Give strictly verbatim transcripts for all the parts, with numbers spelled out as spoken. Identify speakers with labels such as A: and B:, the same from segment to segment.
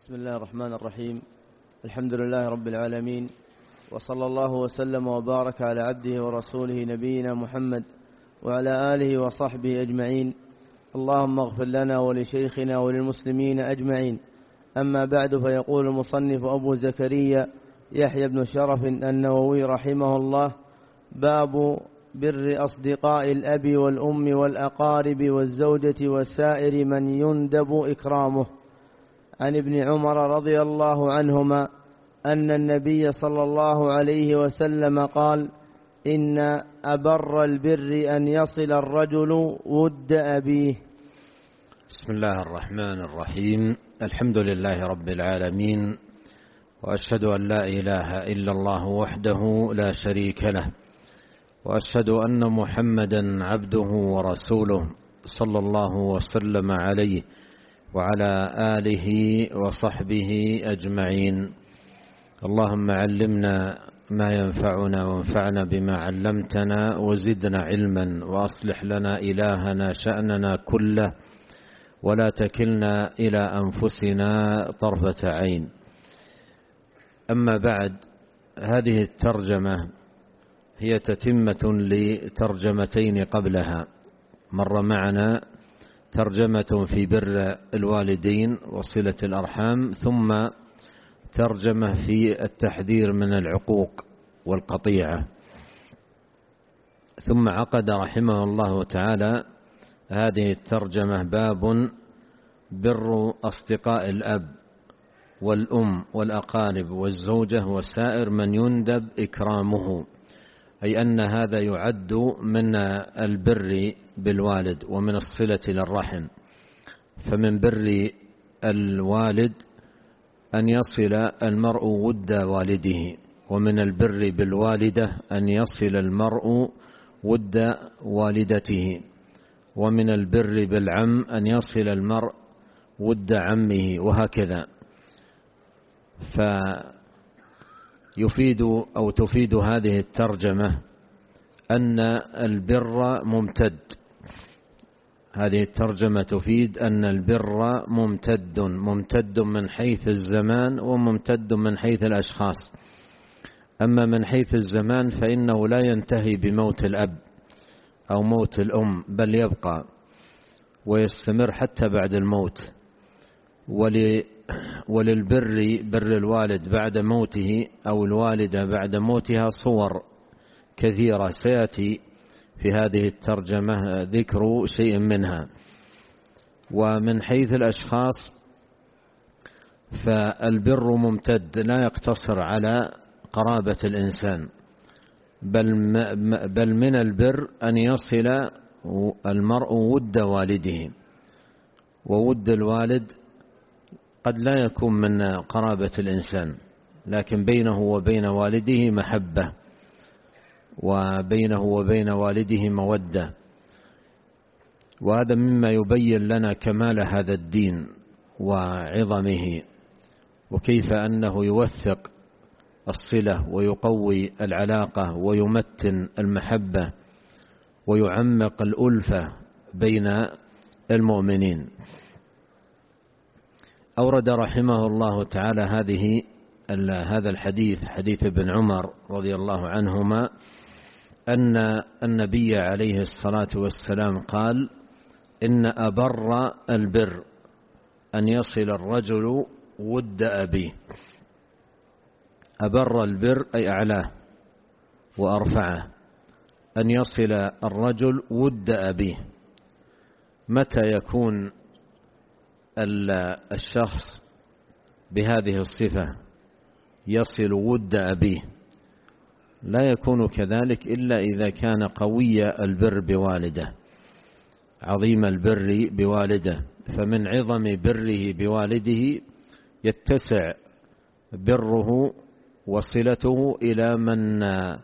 A: بسم الله الرحمن الرحيم. الحمد لله رب العالمين، وصلى الله وسلم وبارك على عبده ورسوله نبينا محمد وعلى آله وصحبه أجمعين. اللهم اغفر لنا ولشيخنا وللمسلمين أجمعين. أما بعد، فيقول المصنف أبو زكريا يحيى بن شرف النووي رحمه الله: باب بر أصدقاء الأب والأم والأقارب والزوجة وسائر من يندب إكرامه. عن ابن عمر رضي الله عنهما أن النبي صلى الله عليه وسلم قال: إن أبر البر أن يصل الرجل ود أبيه.
B: بسم الله الرحمن الرحيم. الحمد لله رب العالمين، وأشهد أن لا إله إلا الله وحده لا شريك له، وأشهد أن محمدا عبده ورسوله صلى الله وسلم عليه وعلى آله وصحبه أجمعين. اللهم علمنا ما ينفعنا وانفعنا بما علمتنا وزدنا علما، وأصلح لنا إلهنا شأننا كله، ولا تكلنا إلى أنفسنا طرفة عين. أما بعد، هذه الترجمة هي تتمة لترجمتين قبلها. مر معنا ترجمة في بر الوالدين وصلة الأرحام، ثم ترجمة في التحذير من العقوق والقطيعة، ثم عقد رحمه الله تعالى هذه الترجمة: باب بر أصدقاء الأب والأم والأقارب والزوجة وسائر من يندب إكرامه، أي أن هذا يعد من البر بالوالد ومن الصلة للرحم. فمن بر الوالد أن يصل المرء ود والده، ومن البر بالوالدة أن يصل المرء ود والدته، ومن البر بالعم أن يصل المرء ود عمه، وهكذا. فيفيد أو تفيد هذه الترجمة أن البر ممتد. هذه الترجمة تفيد أن البر ممتد، ممتد من حيث الزمان وممتد من حيث الأشخاص. أما من حيث الزمان فإنه لا ينتهي بموت الأب أو موت الأم، بل يبقى ويستمر حتى بعد الموت. وللبر بر الوالد بعد موته أو الوالدة بعد موتها صور كثيرة، سيأتي في هذه الترجمة ذكر شيء منها. ومن حيث الأشخاص فالبر ممتد، لا يقتصر على قرابة الإنسان، بل بل من البر أن يصل المرء ود والده. وود الوالد قد لا يكون من قرابة الإنسان، لكن بينه وبين والده محبة، وبينه وبين والده مودة. وهذا مما يبين لنا كمال هذا الدين وعظمه، وكيف أنه يوثق الصلة ويقوي العلاقة ويمتن المحبة ويعمق الألفة بين المؤمنين. أورد رحمه الله تعالى هذه هذا الحديث، حديث ابن عمر رضي الله عنهما، أن النبي عليه الصلاة والسلام قال: إن أبر البر أن يصل الرجل ود أبيه. أبر البر أي أعلاه وأرفعه، أن يصل الرجل ود أبيه. متى يكون الشخص بهذه الصفة يصل ود أبيه؟ لا يكون كذلك إلا إذا كان قوي البر بوالده، عظيم البر بوالده. فمن عظم بره بوالده يتسع بره وصلته إلى من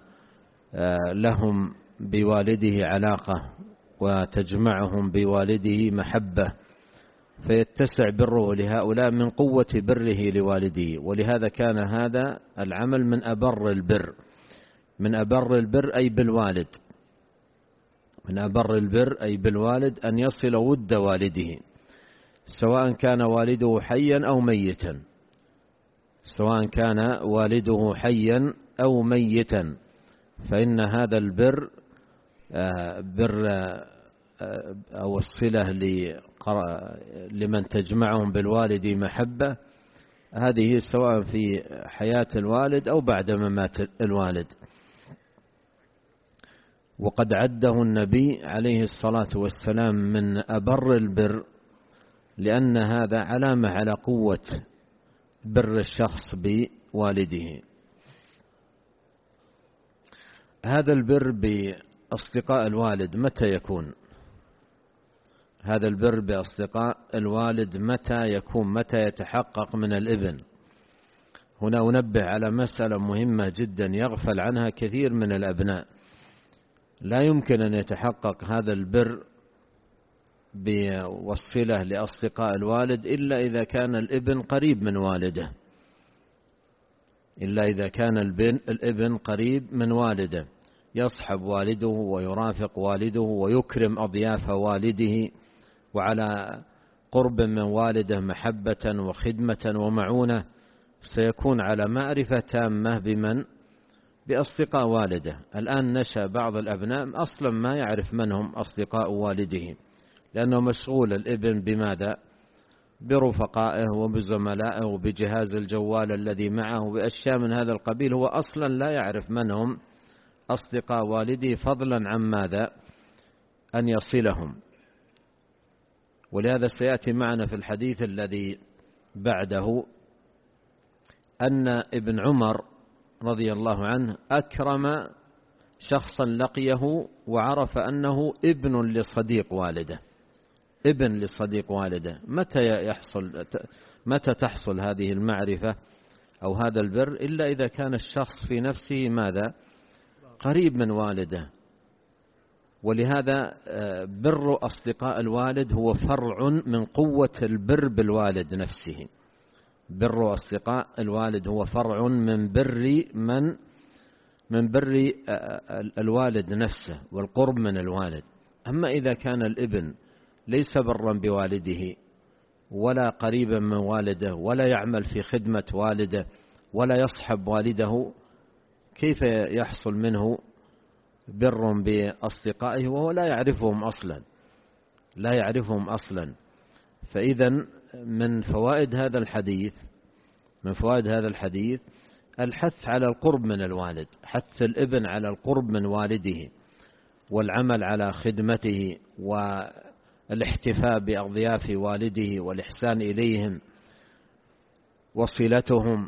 B: لهم بوالده علاقة وتجمعهم بوالده محبة، فيتسع بره لهؤلاء من قوة بره لوالده. ولهذا كان هذا العمل من أبر البر. من أبر البر أي بالوالد، من أبر البر أي بالوالد أن يصل ود والده، سواء كان والده حيا أو ميتا، سواء كان والده حيا أو ميتا، فإن هذا البر بر أو الصلة لمن تجمعهم بالوالد محبة، هذه سواء في حياة الوالد أو بعد ممات الوالد. وقد عده النبي عليه الصلاة والسلام من أبر البر، لأن هذا علامة على قوة بر الشخص بوالده. هذا البر بأصدقاء الوالد متى يكون؟ هذا البر بأصدقاء الوالد متى يكون؟ متى يتحقق من الابن؟ هنا أنبه على مسألة مهمة جدا يغفل عنها كثير من الأبناء. لا يمكن أن يتحقق هذا البر والصلة لأصدقاء الوالد إلا إذا كان الابن قريب من والده، إلا إذا كان الابن قريب من والده، يصحب والده ويرافق والده ويكرم أضياف والده، وعلى قرب من والده محبة وخدمة ومعونة، سيكون على معرفة تامة بمن؟ بأصدقاء والده. الآن نشأ بعض الأبناء أصلا ما يعرف من هم أصدقاء والده، لأنه مشغول الابن بماذا؟ برفقائه وبزملائه وبجهاز الجوال الذي معه وبأشياء من هذا القبيل، هو أصلا لا يعرف من هم أصدقاء والده، فضلا عن ماذا؟ أن يصلهم. ولهذا سيأتي معنا في الحديث الذي بعده أن ابن عمر رضي الله عنه أكرم شخصا لقيه وعرف أنه ابن لصديق والده، ابن لصديق والده. متى يحصل متى تحصل هذه المعرفة أو هذا البر؟ إلا إذا كان الشخص في نفسه ماذا؟ قريب من والده. ولهذا بر أصدقاء الوالد هو فرع من قوة البر بالوالد نفسه. بر أصدقاء الوالد هو فرع من بر من من بر الوالد نفسه والقرب من الوالد. أما إذا كان الابن ليس برا بوالده ولا قريبا من والده ولا يعمل في خدمة والده ولا يصحب والده، كيف يحصل منه بر بأصدقائه وهو لا يعرفهم أصلا لا يعرفهم أصلا فإذا من فوائد هذا الحديث من فوائد هذا الحديث الحث على القرب من الوالد، حث الابن على القرب من والده والعمل على خدمته والاحتفاء بأضياف والده والإحسان إليهم وصلتهم،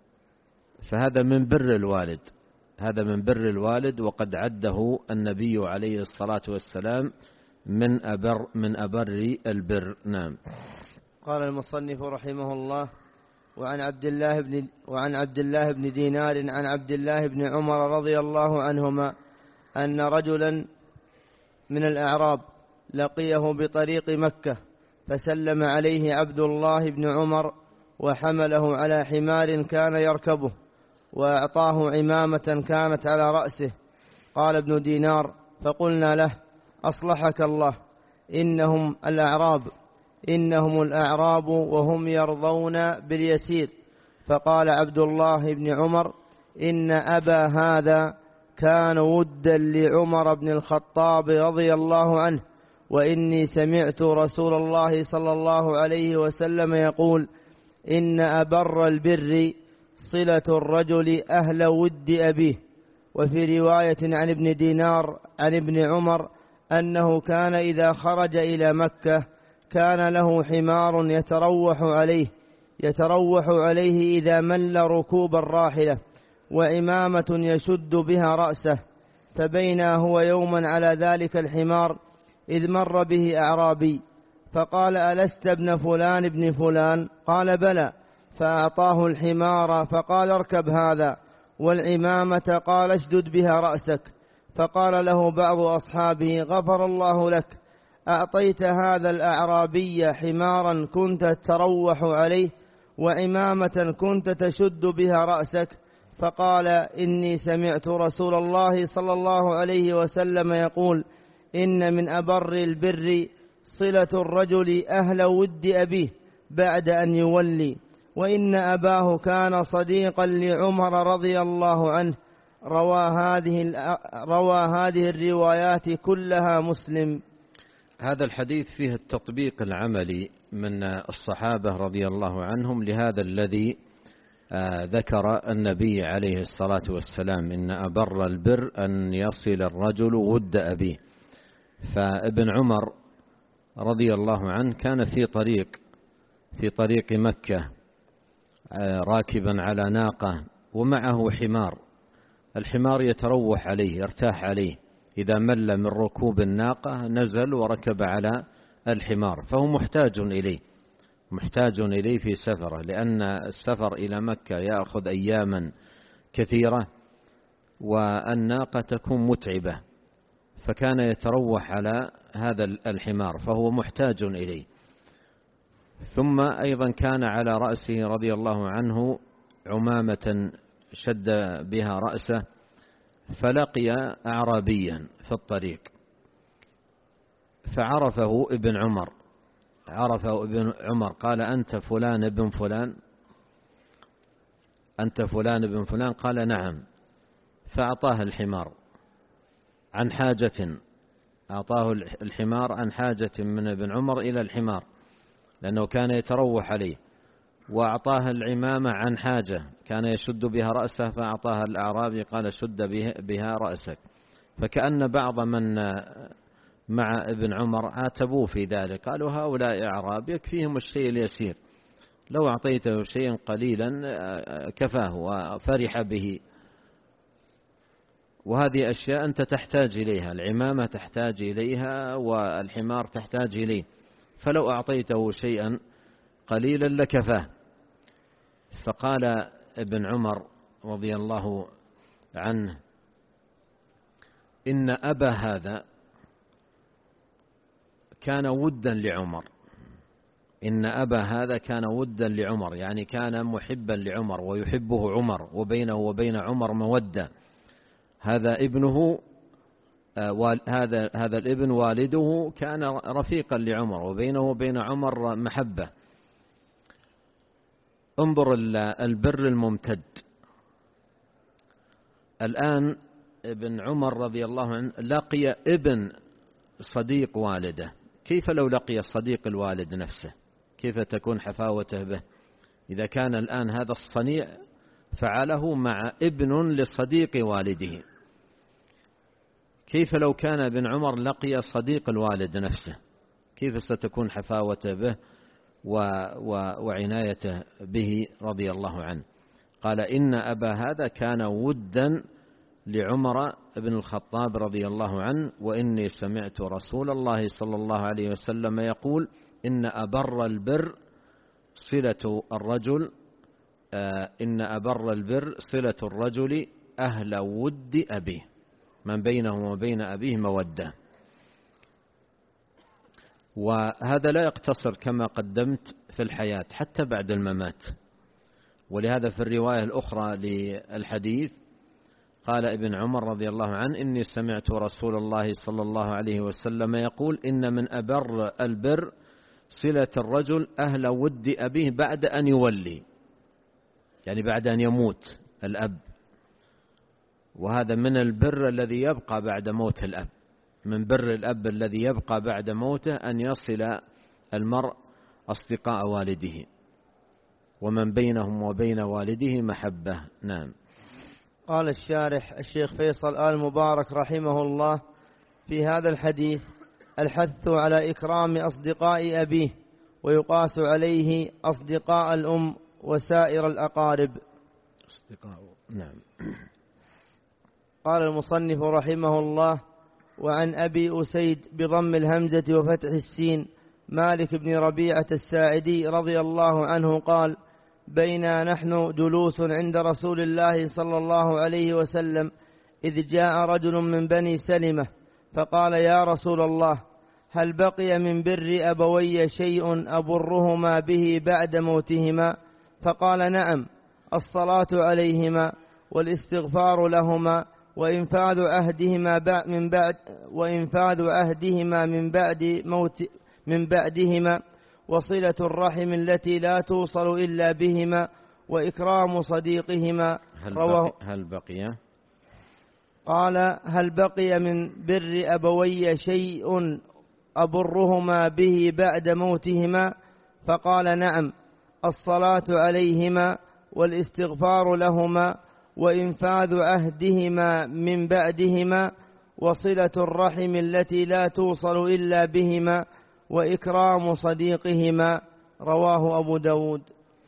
B: فهذا من بر الوالد هذا من بر الوالد وقد عده النبي عليه الصلاة والسلام من أبر من أبر البر. نعم.
A: قال المصنف رحمه الله: وعن عبد الله بن وعن عبد الله بن دينار عن عبد الله بن عمر رضي الله عنهما أن رجلا من الأعراب لقيه بطريق مكة، فسلم عليه عبد الله بن عمر وحمله على حمار كان يركبه، وأعطاه عمامة كانت على رأسه. قال ابن دينار: فقلنا له: أصلحك الله، إنهم الأعراب إنهم الأعراب وهم يرضون باليسير. فقال عبد الله بن عمر: إن أبا هذا كان ودا لعمر بن الخطاب رضي الله عنه، وإني سمعت رسول الله صلى الله عليه وسلم يقول: إن أبر البر صلة الرجل أهل ود أبيه. وفي رواية عن ابن دينار عن ابن عمر أنه كان إذا خرج إلى مكة كان له حمار يتروح عليه يتروح عليه إذا مل ركوب الراحلة، وعمامة يشد بها رأسه. فبينا هو يوما على ذلك الحمار إذ مر به أعرابي فقال: ألست ابن فلان ابن فلان؟ قال: بلى. فأعطاه الحمار فقال: اركب هذا، والعمامة قال: اشدد بها رأسك. فقال له بعض أصحابه: غفر الله لك، أعطيت هذا الأعرابي حمارا كنت تروح عليه وعمامة كنت تشد بها رأسك؟ فقال: إني سمعت رسول الله صلى الله عليه وسلم يقول: إن من أبر البر صلة الرجل أهل ود أبيه بعد أن يولي. وإن أباه كان صديقا لعمر رضي الله عنه. روى هذه, روى هذه الروايات كلها مسلم.
B: هذا الحديث فيه التطبيق العملي من الصحابة رضي الله عنهم لهذا الذي ذكر النبي عليه الصلاة والسلام: إن أبر البر أن يصل الرجل ود أبيه. فابن عمر رضي الله عنه كان في طريق في طريق مكة راكبا على ناقة ومعه حمار. الحمار يتروح عليه يرتاح عليه، إذا مل من ركوب الناقة نزل وركب على الحمار، فهو محتاج إليه محتاج إليه في سفره، لأن السفر إلى مكة يأخذ أياما كثيرة والناقة تكون متعبة، فكان يتروح على هذا الحمار فهو محتاج إليه. ثم أيضا كان على رأسه رضي الله عنه عمامة شد بها رأسه، فلقي أعرابيا في الطريق فعرفه ابن عمر عرفه ابن عمر قال: أنت فلان ابن فلان أنت فلان ابن فلان قال: نعم. فأعطاه الحمار عن حاجة أعطاه الحمار عن حاجة من ابن عمر إلى الحمار، لأنه كان يتروح عليه. وأعطاه العمامة عن حاجة كان يشد بها رأسه، فأعطاها الأعرابي قال: شد بها رأسك. فكأن بعض من مع ابن عمر عاتبوه في ذلك، قالوا: هؤلاء أعراب يكفيهم الشيء اليسير، لو أعطيته شيئا قليلا كفاه وفرح به. وهذه أشياء أنت تحتاج إليها، العمامة تحتاج إليها والحمار تحتاج إليه، فلو أعطيته شيئا قليلا لكفاه. فقال ابن عمر رضي الله عنه: إن أبا هذا كان ودا لعمر إن أبا هذا كان ودا لعمر يعني كان محبا لعمر ويحبه عمر، وبينه وبين عمر مودة. هذا ابنه هذا هذا الابن والده كان رفيقا لعمر، وبينه وبين عمر محبة. انظر البر الممتد. الآن ابن عمر رضي الله عنه لقي ابن صديق والده، كيف لو لقي صديق الوالد نفسه؟ كيف تكون حفاوته به إذا كان الآن هذا الصنيع فعله مع ابن لصديق والده؟ كيف لو كان ابن عمر لقي صديق الوالد نفسه؟ كيف ستكون حفاوته به وعنايته به رضي الله عنه؟ قال: إن أبا هذا كان ودا لعمر بن الخطاب رضي الله عنه، وإني سمعت رسول الله صلى الله عليه وسلم يقول: إن أبر البر صلة الرجل إن أبر البر صلة الرجل أهل ود أبيه، من بينه وبين أبيه مودة. وهذا لا يقتصر كما قدمت في الحياة، حتى بعد الممات. ولهذا في الرواية الأخرى للحديث قال ابن عمر رضي الله عنه: إني سمعت رسول الله صلى الله عليه وسلم يقول: إن من أبر البر صلة الرجل أهل ود أبيه بعد أن يولي، يعني بعد أن يموت الأب. وهذا من البر الذي يبقى بعد موت الأب، من بر الأب الذي يبقى بعد موته أن يصل المرء أصدقاء والده، ومن بينهم وبين والده محبة. نعم.
A: قال الشارح الشيخ فيصل آل مبارك رحمه الله: في هذا الحديث الحث على إكرام أصدقاء أبيه، ويقاس عليه أصدقاء الأم وسائر الأقارب.
B: أصدقاء. نعم.
A: قال المصنف رحمه الله: وعن أبي أسيد بضم الهمزة وفتح السين مالك بن ربيعة الساعدي رضي الله عنه قال: بينا نحن جلوس عند رسول الله صلى الله عليه وسلم إذ جاء رجل من بني سلمة فقال: يا رسول الله، هل بقي من بر أبوي شيء أبرهما به بعد موتهما؟ فقال: نعم، الصلاة عليهما والاستغفار لهما وإنفاذ عهدهما من بعد وإنفاذ عهدهما من بعد موت من بعدهما وصلة الرحم التي لا توصل إلا بهما وإكرام صديقهما.
B: هل
A: رواه
B: بقي, هل بقي
A: قال هل بقي من بر أبوي شيء أبرهما به بعد موتهما؟ فقال نعم، الصلاة عليهما والاستغفار لهما وإنفاذ عهدهما من بعدهما وصلة الرحم التي لا توصل إلا بهما وإكرام صديقهما. رواه أبو داود.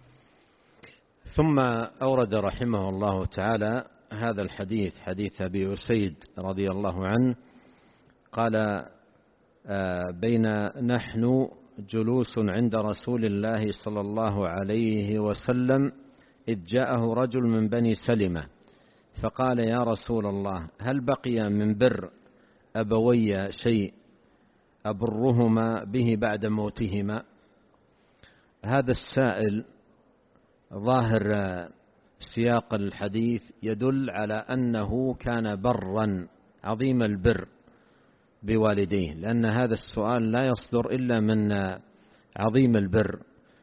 B: ثم أورد رحمه الله تعالى هذا الحديث، حديث أبي أسيد رضي الله عنه قال بين نحن جلوس عند رسول الله صلى الله عليه وسلم إذ جاءه رجل من بني سلمة فقال يا رسول الله هل بقي من بر أبوي شيء أبرهما به بعد موتهما؟ هذا السائل ظاهر سياق الحديث يدل على أنه كان برا عظيم البر بوالديه، لأن هذا السؤال لا يصدر إلا من عظيم البر.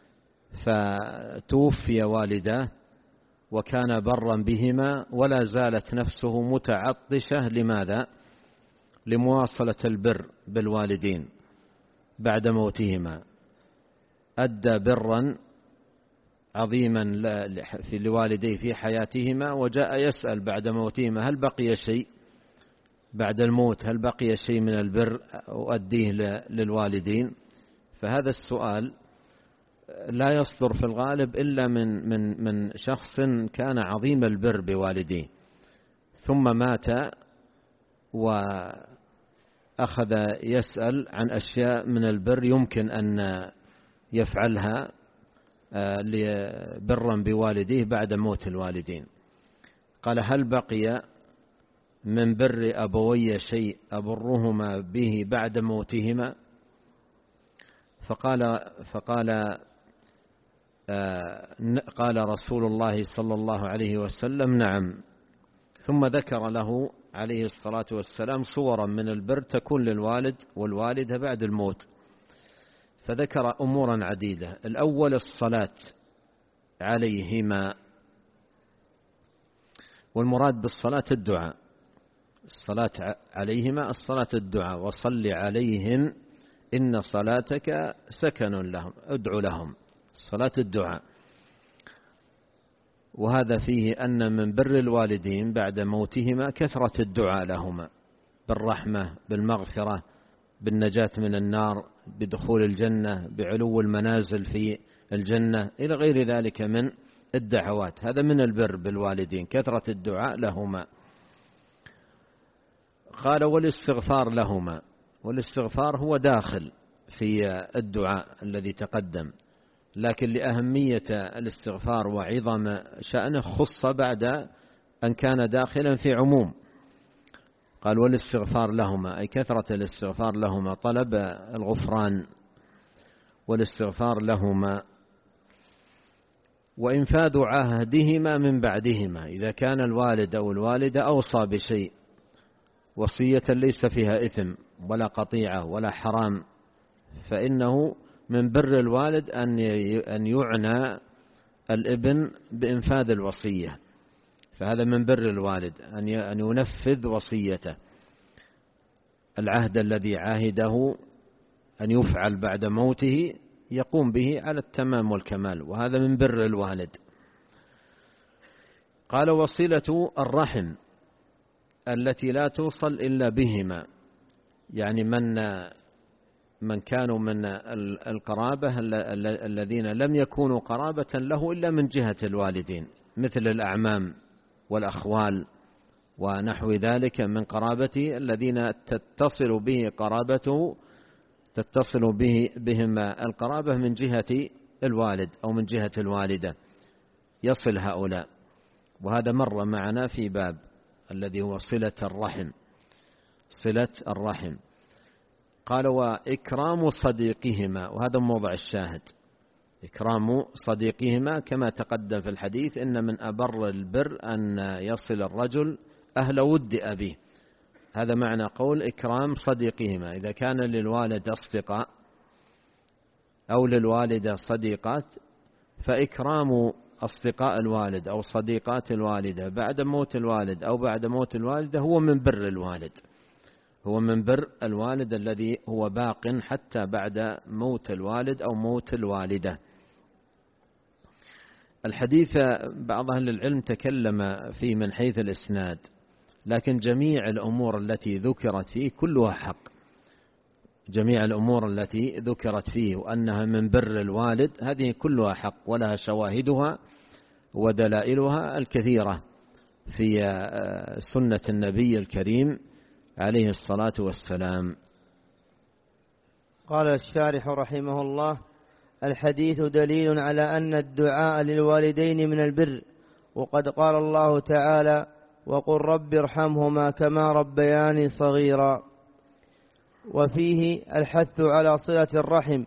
B: فتوفي والداه وكان برا بهما ولا زالت نفسه متعطشة لماذا؟ لمواصلة البر بالوالدين بعد موتهما. أدى برا عظيما لوالديه في حياتهما وجاء يسأل بعد موتهما هل بقي شيء بعد الموت، هل بقي شيء من البر أؤديه للوالدين؟ فهذا السؤال لا يصدر في الغالب إلا من من من شخص كان عظيم البر بوالديه ثم مات وأخذ يسأل عن أشياء من البر يمكن أن يفعلها برا بوالديه بعد موت الوالدين. قال هل بقي من بر أبوي شيء أبرهما به بعد موتهما؟ فقال فقال قال رسول الله صلى الله عليه وسلم نعم. ثم ذكر له عليه الصلاة والسلام صورا من البر تكون للوالد والوالدة بعد الموت، فذكر أمورا عديدة. الأول الصلاة عليهما، والمراد بالصلاة الدعاء، الصلاة عليهما الصلاة الدعاء، وصل عليهم إن صلاتك سكن لهم، ادعو لهم، صلاة الدعاء. وهذا فيه أن من بر الوالدين بعد موتهما كثرة الدعاء لهما بالرحمة، بالمغفرة، بالنجاة من النار، بدخول الجنة، بعلو المنازل في الجنة، إلى غير ذلك من الدعوات. هذا من البر بالوالدين، كثرة الدعاء لهما. قال والاستغفار لهما، والاستغفار هو داخل في الدعاء الذي تقدم، لكن لأهمية الاستغفار وعظم شأنه خص بعد أن كان داخلا في عموم. قال والاستغفار لهما أي كثرة الاستغفار لهما، طلب الغفران والاستغفار لهما، وإنفاذ عهدهما من بعدهما. إذا كان الوالد أو الوالدة أوصى بشيء وصية ليس فيها إثم ولا قطيعة ولا حرام، فإنه من بر الوالد أن يعنى الابن بإنفاذ الوصية، فهذا من بر الوالد أن ينفذ وصيته، العهد الذي عاهده أن يفعل بعد موته يقوم به على التمام والكمال، وهذا من بر الوالد. قال وصلة الرحم التي لا توصل إلا بهما، يعني من من كانوا من القرابة الذين لم يكونوا قرابة له إلا من جهة الوالدين، مثل الأعمام والأخوال ونحو ذلك من قرابته الذين تتصل به قرابته تتصل به بهم القرابة من جهة الوالد أو من جهة الوالدة، يصل هؤلاء. وهذا مر معنا في باب الذي هو صلة الرحم، صلة الرحم. قال وإكرام صديقهما، وهذا موضع الشاهد، إكرام صديقهما كما تقدم في الحديث إن من أبر البر أن يصل الرجل أهل ود أبيه، هذا معنى قول إكرام صديقهما. إذا كان للوالد أصدقاء أو للوالدة صديقات، فإكرام أصدقاء الوالد أو صديقات الوالدة بعد موت الوالد أو بعد موت الوالدة هو من بر الوالد، هو من بر الوالد الذي هو باق حتى بعد موت الوالد أو موت الوالدة. الحديث بعض أهل العلم تكلم فيه من حيث الإسناد، لكن جميع الأمور التي ذكرت فيه كلها حق، جميع الأمور التي ذكرت فيه وأنها من بر الوالد هذه كلها حق، ولها شواهدها ودلائلها الكثيرة في سنة النبي الكريم عليه الصلاة والسلام.
A: قال الشارح رحمه الله: الحديث دليل على أن الدعاء للوالدين من البر، وقد قال الله تعالى: وقل رب ارحمهما كما ربياني صغيرا. وفيه الحث على صلة الرحم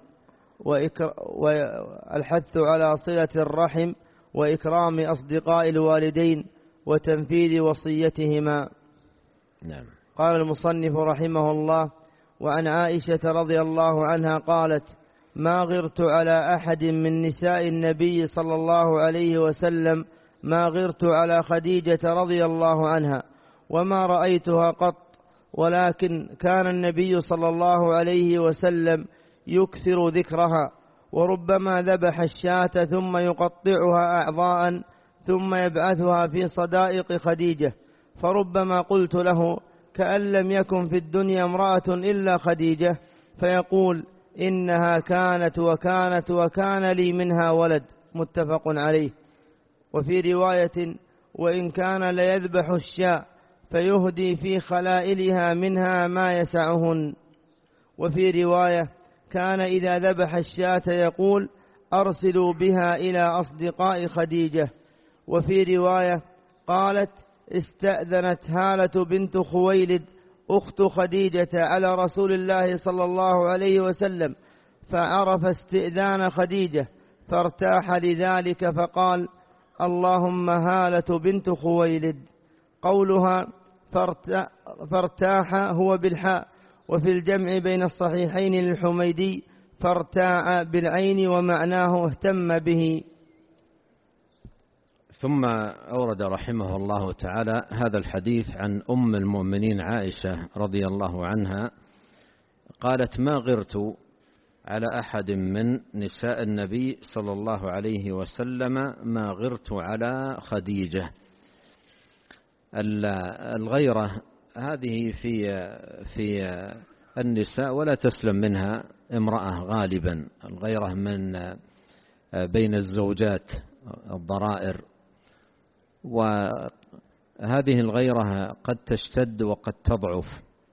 A: والحث على صلة الرحم وإكرام أصدقاء الوالدين وتنفيذ وصيتهما.
B: نعم.
A: قال المصنف رحمه الله: وعن عائشة رضي الله عنها قالت: ما غرت على أحد من نساء النبي صلى الله عليه وسلم ما غرت على خديجة رضي الله عنها، وما رأيتها قط، ولكن كان النبي صلى الله عليه وسلم يكثر ذكرها، وربما ذبح الشاة ثم يقطعها أعضاء ثم يبعثها في صدائق خديجة، فربما قلت له: كأن لم يكن في الدنيا امرأة إلا خديجة، فيقول: إنها كانت وكانت وكان لي منها ولد. متفق عليه. وفي رواية: وإن كان ليذبح الشاة فيهدي في خلائلها منها ما يسعهن. وفي رواية: كان إذا ذبح الشاة يقول: أرسلوا بها إلى أصدقاء خديجة. وفي رواية قالت: استأذنت هالة بنت خويلد أخت خديجة على رسول الله صلى الله عليه وسلم، فعرف استئذان خديجة فارتاح لذلك، فقال: اللهم هالة بنت خويلد. قولها فارتاح هو بالحاء، وفي الجمع بين الصحيحين للحميدي فارتاع بالعين، ومعناه اهتم به.
B: ثم أورد رحمه الله تعالى هذا الحديث عن أم المؤمنين عائشة رضي الله عنها قالت: ما غرت على أحد من نساء النبي صلى الله عليه وسلم ما غرت على خديجة. الغيرة هذه في في النساء ولا تسلم منها امرأة غالبا، الغيرة من بين الزوجات الضرائر، وهذه الغيرة قد تشتد وقد تضعف،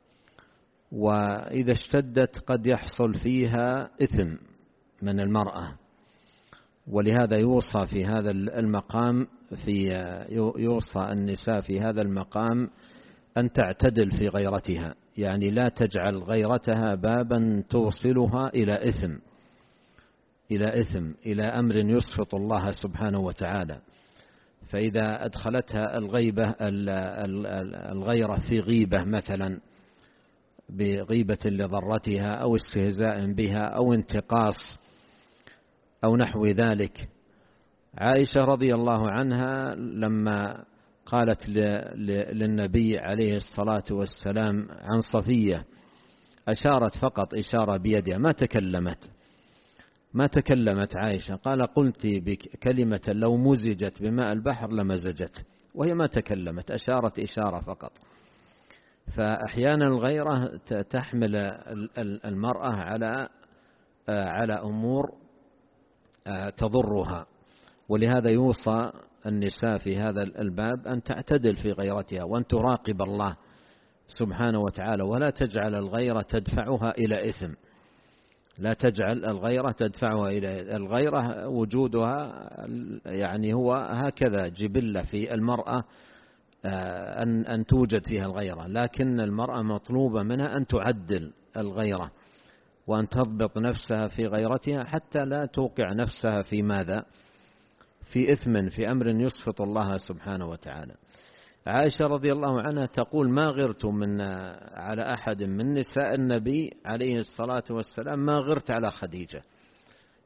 B: وإذا اشتدت قد يحصل فيها إثم من المرأة، ولهذا يوصى في هذا المقام في يوصى النساء في هذا المقام أن تعتدل في غيرتها، يعني لا تجعل غيرتها بابا توصلها إلى إثم إلى إثم إلى أمر يسخط الله سبحانه وتعالى. فإذا أدخلتها الغيبة الغيرة في غيبة مثلا بغيبة لضرتها أو استهزاء بها أو انتقاص أو نحو ذلك. عائشة رضي الله عنها لما قالت للنبي عليه الصلاة والسلام عن صفية أشارت فقط إشارة بيدها، ما تكلمت ما تكلمت عائشة. قال: قلت بكلمة لو مزجت بماء البحر لمزجت، وهي ما تكلمت، أشارت إشارة فقط. فأحيانا الغيرة تحمل المرأة على على أمور تضرها، ولهذا يوصى النساء في هذا الباب أن تعتدل في غيرتها وأن تراقب الله سبحانه وتعالى، ولا تجعل الغيرة تدفعها إلى إثم، لا تجعل الغيرة تدفعها إلى الغيرة. وجودها يعني هو هكذا جبلة في المرأة أن أن توجد فيها الغيرة، لكن المرأة مطلوبة منها أن تعدل الغيرة وأن تضبط نفسها في غيرتها حتى لا توقع نفسها في ماذا؟ في إثم، في أمر يسخط الله سبحانه وتعالى. عائشة رضي الله عنها تقول: ما غرت من على أحد من نساء النبي عليه الصلاة والسلام ما غرت على خديجة.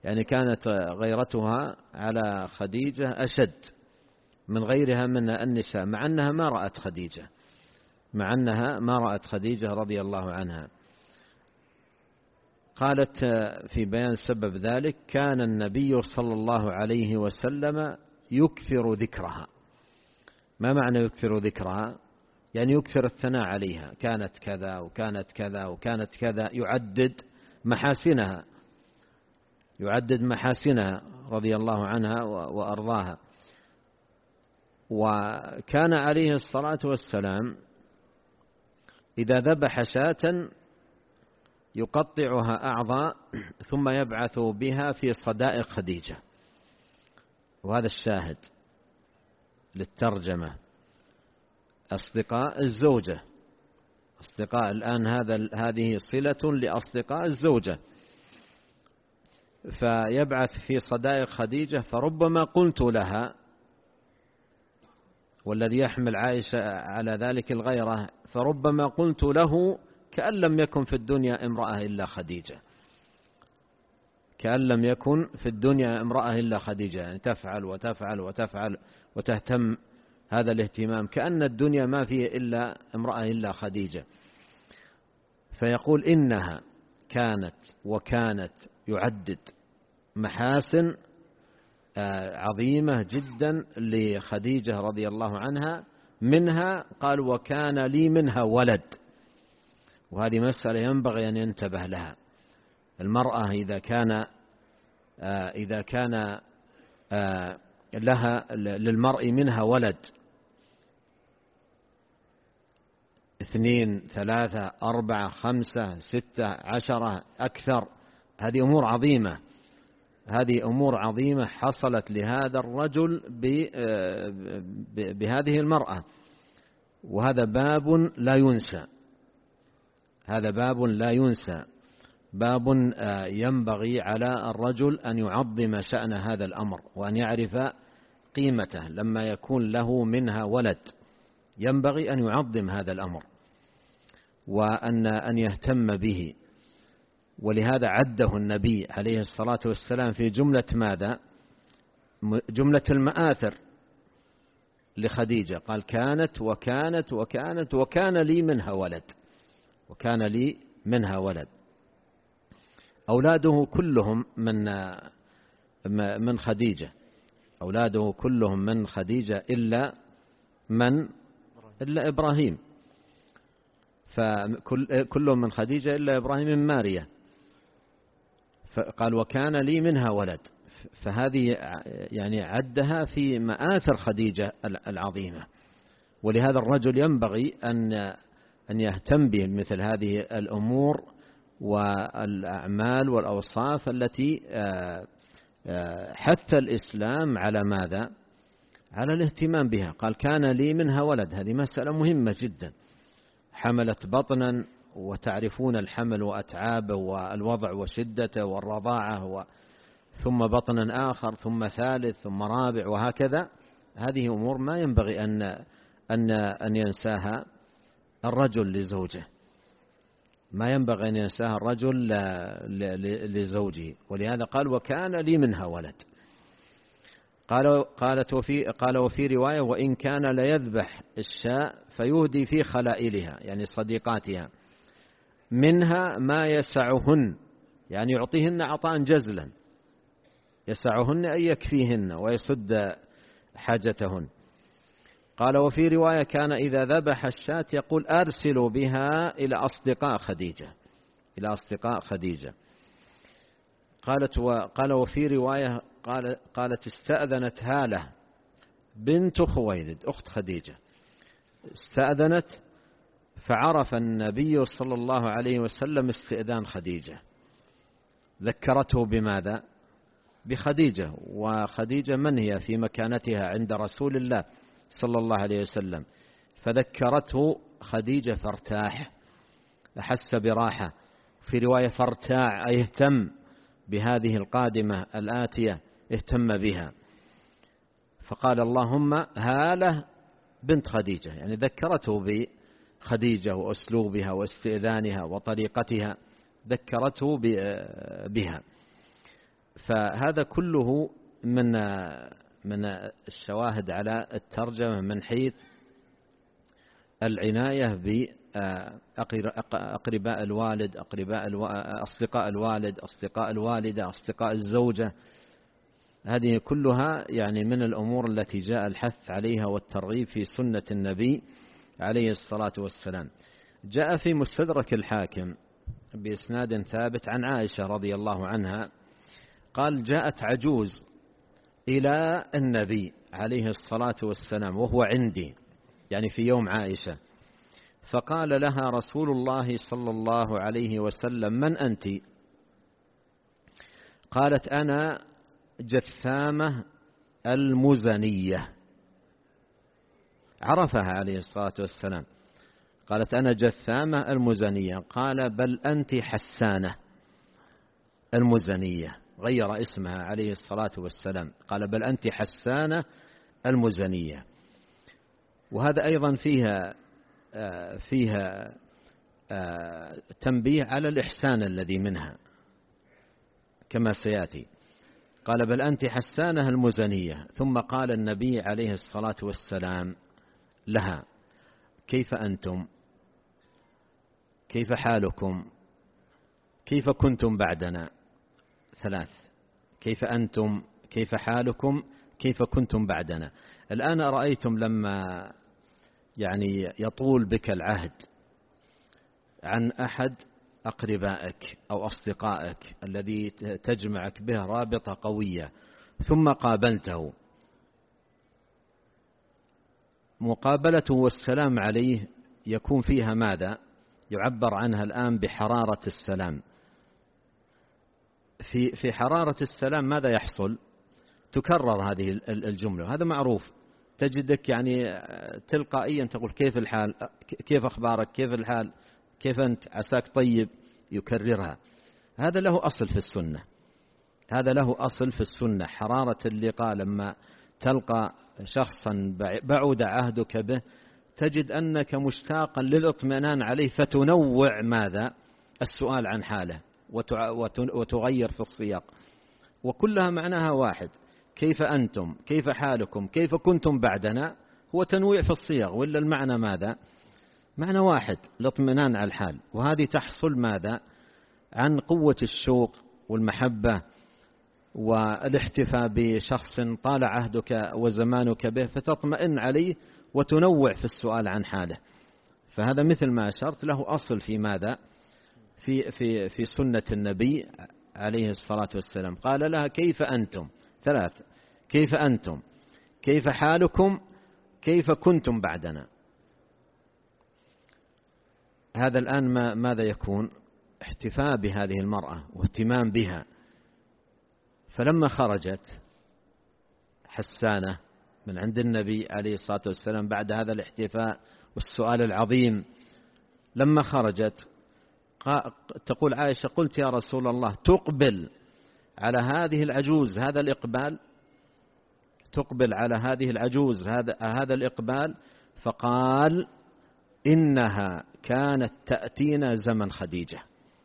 B: يعني كانت غيرتها على خديجة أشد من غيرها من النساء، مع أنها ما رأت خديجة مع أنها ما رأت خديجة رضي الله عنها. قالت في بيان سبب ذلك: كان النبي صلى الله عليه وسلم يكثر ذكرها. ما معنى يكثر ذكرها؟ يعني يكثر الثناء عليها، كانت كذا وكانت كذا وكانت كذا، يعدد محاسنها يعدد محاسنها رضي الله عنها وأرضاها. وكان عليه الصلاة والسلام إذا ذبح شاة يقطعها أعضاء ثم يبعث بها في صدائق خديجة، وهذا الشاهد للترجمة. أصدقاء الزوجة، أصدقاء الآن هذا هذه صلة لأصدقاء الزوجة، فيبعث في صدائق خديجة. فربما قلت لها، والذي يحمل عائشة على ذلك الغيرة، فربما قلت له كأن لم يكن في الدنيا امرأة إلا خديجة، كأن لم يكن في الدنيا امرأة إلا خديجة، يعني تفعل وتفعل وتفعل وتهتم هذا الاهتمام، كأن الدنيا ما فيه إلا امرأة إلا خديجة. فيقول إنها كانت وكانت يعدد محاسن عظيمة جدا لخديجة رضي الله عنها. منها قال: وكان لي منها ولد. وهذه مسألة ينبغي أن ينتبه لها. المرأة إذا كان إذا كان لها للمرء منها ولد، اثنين ثلاثة أربعة خمسة ستة عشرة أكثر، هذه أمور عظيمة هذه أمور عظيمة حصلت لهذا الرجل بهذه المرأة، وهذا باب لا ينسى هذا باب لا ينسى باب ينبغي على الرجل أن يعظم شأن هذا الأمر، وأن يعرف قيمته. لما يكون له منها ولد ينبغي أن يعظم هذا الأمر، وأن أن يهتم به. ولهذا عده النبي عليه الصلاة والسلام في جملة ماذا؟ جملة المآثر لخديجة. قال: كانت وكانت وكانت وكان لي منها ولد وكان لي منها ولد. أولاده كلهم من من خديجة أولاده كلهم من خديجة إلا من إلا إبراهيم، فكلهم من خديجة إلا إبراهيم من ماريا. فقال: وكان لي منها ولد. فهذه يعني عدها في مآثر خديجة العظيمة. ولهذا الرجل ينبغي أن أن يهتم بمثل هذه الأمور والأعمال والأوصاف التي حث الإسلام على ماذا؟ على الاهتمام بها. قال: كان لي منها ولد. هذه مسألة مهمة جدا. حملت بطنا، وتعرفون الحمل وأتعابه والوضع وشدته والرضاعة، ثم بطنا آخر ثم ثالث ثم رابع وهكذا. هذه أمور ما ينبغي أن أن أن ينساها الرجل لزوجه ما ينبغي أن ينساها الرجل لزوجه. ولهذا قال: وكان لي منها ولد. قال قالت وفي قال وفي رواية: وإن كان ليذبح الشاء فيهدي في خلائلها، يعني صديقاتها، منها ما يسعهن، يعني يعطيهن عطاء جزلا يسعهن أي يكفيهن ويسد حاجتهن. قال: وفي رواية: كان إذا ذبح الشاة يقول: أرسلوا بها إلى أصدقاء خديجة إلى أصدقاء خديجة. قالت وقال وفي رواية قال قالت: استأذنت هالة بنت خويلد أخت خديجة، استأذنت فعرف النبي صلى الله عليه وسلم استئذان خديجة، ذكرته بماذا؟ بخديجة. وخديجة من هي في مكانتها عند رسول الله صلى الله عليه وسلم، فذكرته خديجة فارتاح، أحس براحة. في رواية: فارتاع، أي اهتم بهذه القادمة الآتية، اهتم بها. فقال: اللهم هالة بنت خديجة، يعني ذكرته بخديجة وأسلوبها واستئذانها وطريقتها، ذكرته بها. فهذا كله من من الشواهد على الترجمة من حيث العناية بأقرباء الوالد، أقرباء الو... أصدقاء الوالد، أصدقاء الوالدة، أصدقاء الزوجة. هذه كلها يعني من الأمور التي جاء الحث عليها والترغيب في سنة النبي عليه الصلاة والسلام. جاء في مستدرك الحاكم بإسناد ثابت عن عائشة رضي الله عنها قال: جاءت عجوز إلى النبي عليه الصلاة والسلام وهو عندي، يعني في يوم عائشة، فقال لها رسول الله صلى الله عليه وسلم: من أنت؟ قالت: أنا جثامة المزنية. عرفها عليه الصلاة والسلام. قالت: أنا جثامة المزنية. قال: بل أنت حسانة المزنية. غير اسمها عليه الصلاة والسلام، قال: بل أنت حسانة المزنية. وهذا أيضا فيها فيها تنبيه على الإحسان الذي منها كما سيأتي. قال: بل أنت حسانة المزنية. ثم قال النبي عليه الصلاة والسلام لها: كيف أنتم؟ كيف حالكم؟ كيف كنتم بعدنا؟ ثلاث: كيف أنتم؟ كيف حالكم؟ كيف كنتم بعدنا؟ الآن رأيتم لما يعني يطول بك العهد عن أحد أقربائك أو أصدقائك الذي تجمعك به رابطة قوية، ثم قابلته، مقابلته والسلام عليه يكون فيها ماذا؟ يعبر عنها الآن بحرارة السلام. في في حرارة السلام ماذا يحصل؟ تكرر هذه الجملة، هذا معروف. تجدك يعني تلقائيا تقول: كيف الحال؟ كيف أخبارك؟ كيف الحال؟ كيف أنت؟ عساك طيب؟ يكررها. هذا له أصل في السنة، هذا له أصل في السنة. حرارة اللقاء لما تلقى شخصا بعد عهدك به تجد أنك مشتاقا للاطمئنان عليه، فتنوع ماذا؟ السؤال عن حاله وتغير في السياق، وكلها معناها واحد: كيف أنتم؟ كيف حالكم؟ كيف كنتم بعدنا؟ هو تنويع في الصيغ، وإلا المعنى ماذا؟ معنى واحد: الاطمئنان على الحال. وهذه تحصل ماذا؟ عن قوة الشوق والمحبة والاحتفاء بشخص طال عهدك وزمانك به، فتطمئن عليه وتنوع في السؤال عن حاله. فهذا مثل ما أشرت له أصل في ماذا؟ في في في سنة النبي عليه الصلاة والسلام. قال لها: كيف أنتم؟ ثلاث: كيف أنتم؟ كيف حالكم؟ كيف كنتم بعدنا؟ هذا الآن ما ماذا يكون؟ احتفاء بهذه المرأة واهتمام بها. فلما خرجت حسانة من عند النبي عليه الصلاة والسلام بعد هذا الاحتفاء والسؤال العظيم، لما خرجت تقول عائشة: قلت يا رسول الله: تقبل على هذه العجوز هذا الإقبال؟ تقبل على هذه العجوز هذا هذا الإقبال؟ فقال: إنها كانت تأتينا زمن خديجة.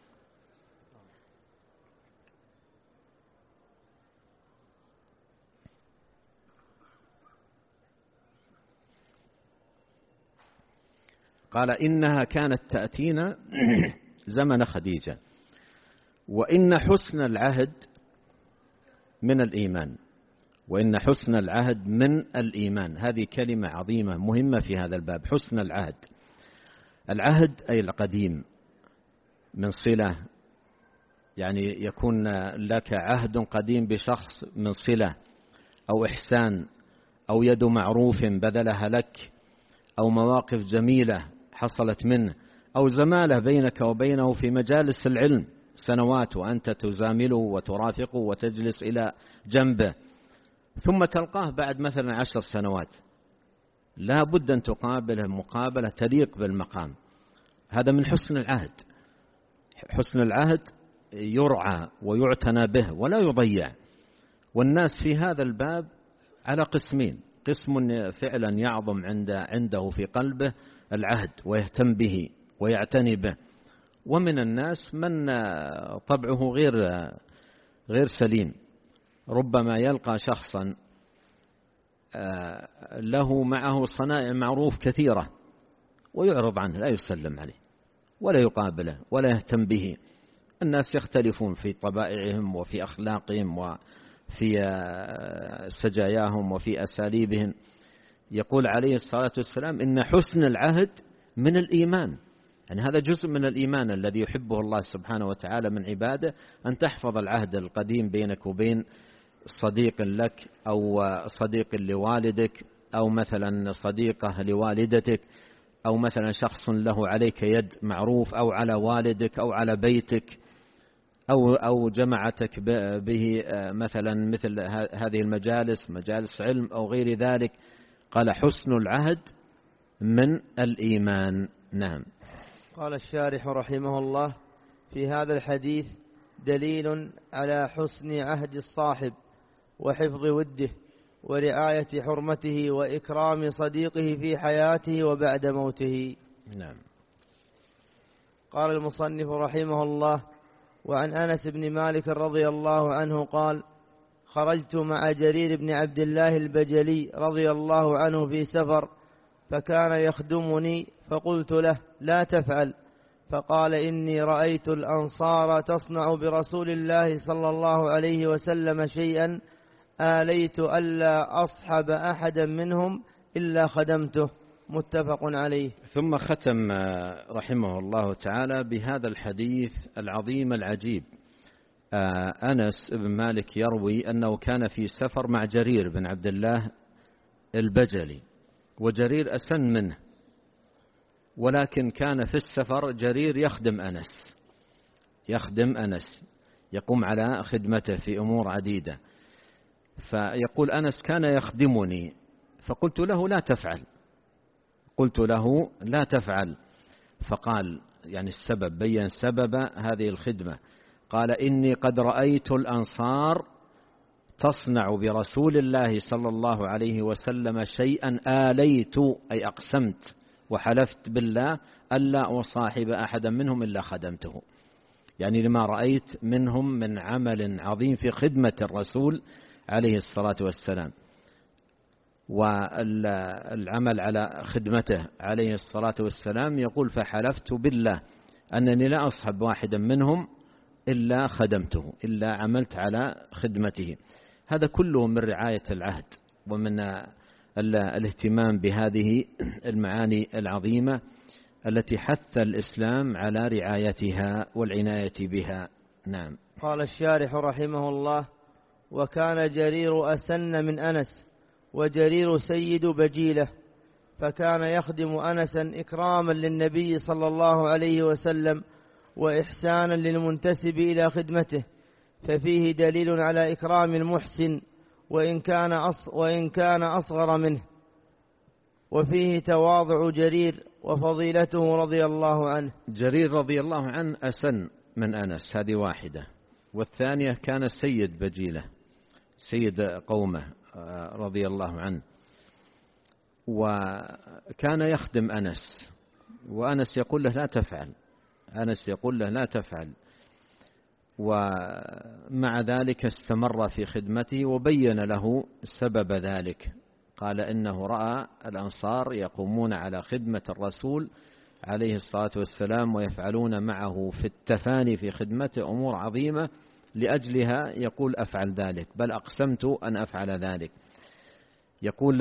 B: قال: إنها كانت تأتينا زمن خديجة، وإن حسن العهد من الإيمان، وإن حسن العهد من الإيمان. هذه كلمة عظيمة مهمة في هذا الباب. حسن العهد، العهد أي القديم، من صلة، يعني يكون لك عهد قديم بشخص من صلة أو إحسان أو يد معروف بذلها لك، أو مواقف جميلة حصلت منه، أو زمالة بينك وبينه في مجالس العلم سنوات وأنت تزامله وترافقه وتجلس إلى جنبه، ثم تلقاه بعد مثلا عشر سنوات. لا بد أن تقابله مقابلة تليق بالمقام. هذا من حسن العهد. حسن العهد يرعى ويعتنى به ولا يضيع. والناس في هذا الباب على قسمين: قسم فعلا يعظم عند عنده في قلبه العهد ويهتم به ويعتني به، ومن الناس من طبعه غير غير سليم، ربما يلقى شخصا له معه صنائع معروف كثيرة ويعرض عنه، لا يسلم عليه ولا يقابله ولا يهتم به. الناس يختلفون في طبائعهم وفي أخلاقهم وفي سجاياهم وفي أساليبهم. يقول عليه الصلاة والسلام إن حسن العهد من الإيمان، يعني هذا جزء من الإيمان الذي يحبه الله سبحانه وتعالى من عباده، أن تحفظ العهد القديم بينك وبين صديق لك أو صديق لوالدك أو مثلا صديقة لوالدتك أو مثلا شخص له عليك يد معروف أو على والدك أو على بيتك أو أو جمعتك به مثلا مثل هذه المجالس، مجالس علم أو غير ذلك. قال حسن العهد من الإيمان. نعم.
A: قال الشارح رحمه الله: في هذا الحديث دليل على حسن عهد الصاحب وحفظ وده ورعاية حرمته وإكرام صديقه في حياته وبعد موته.
B: نعم.
A: قال المصنف رحمه الله: وعن أنس بن مالك رضي الله عنه قال: خرجت مع جرير بن عبد الله البجلي رضي الله عنه في سفر، فكان يخدمني فقلت له: لا تفعل. فقال: إني رأيت الأنصار تصنع برسول الله صلى الله عليه وسلم شيئا آليت ألا أصحب أحدا منهم إلا خدمته. متفق عليه.
B: ثم ختم رحمه الله تعالى بهذا الحديث العظيم العجيب. أنس بن مالك يروي أنه كان في سفر مع جرير بن عبد الله البجلي، وجرير أسن منه، ولكن كان في السفر جرير يخدم أنس يخدم أنس يقوم على خدمته في أمور عديدة. فيقول أنس: كان يخدمني فقلت له: لا تفعل قلت له لا تفعل. فقال، يعني السبب، بين سبب هذه الخدمة. قال: إني قد رأيت الأنصار تصنع برسول الله صلى الله عليه وسلم شيئا آليت، أي أقسمت وحلفت بالله ألا أصاحب أحدا منهم إلا خدمته، يعني لما رأيت منهم من عمل عظيم في خدمة الرسول عليه الصلاة والسلام والعمل على خدمته عليه الصلاة والسلام. يقول: فحلفت بالله أنني لا أصحب واحدا منهم إلا خدمته، إلا عملت على خدمته. هذا كله من رعاية العهد ومن الاهتمام بهذه المعاني العظيمة التي حث الإسلام على رعايتها والعناية بها. نعم.
A: قال الشارح رحمه الله: وكان جرير أسن من أنس، وجرير سيد بجيلة، فكان يخدم أنسا إكراما للنبي صلى الله عليه وسلم وإحسانا للمنتسب إلى خدمته، ففيه دليل على إكرام المحسن وإن كان أص وإن كان أصغر منه، وفيه تواضع جرير وفضيلته رضي الله عنه.
B: جرير رضي الله عنه أسن من أنس، هذه واحدة. والثانية كان سيد بجيلة، سيد قومه رضي الله عنه، وكان يخدم أنس، وأنس يقول له: لا تفعل أنس يقول له لا تفعل ومع ذلك استمر في خدمته، وبين له سبب ذلك. قال: إنه رأى الأنصار يقومون على خدمة الرسول عليه الصلاة والسلام ويفعلون معه في التفاني في خدمته أمور عظيمة، لأجلها يقول: أفعل ذلك، بل أقسمت أن أفعل ذلك. يقول: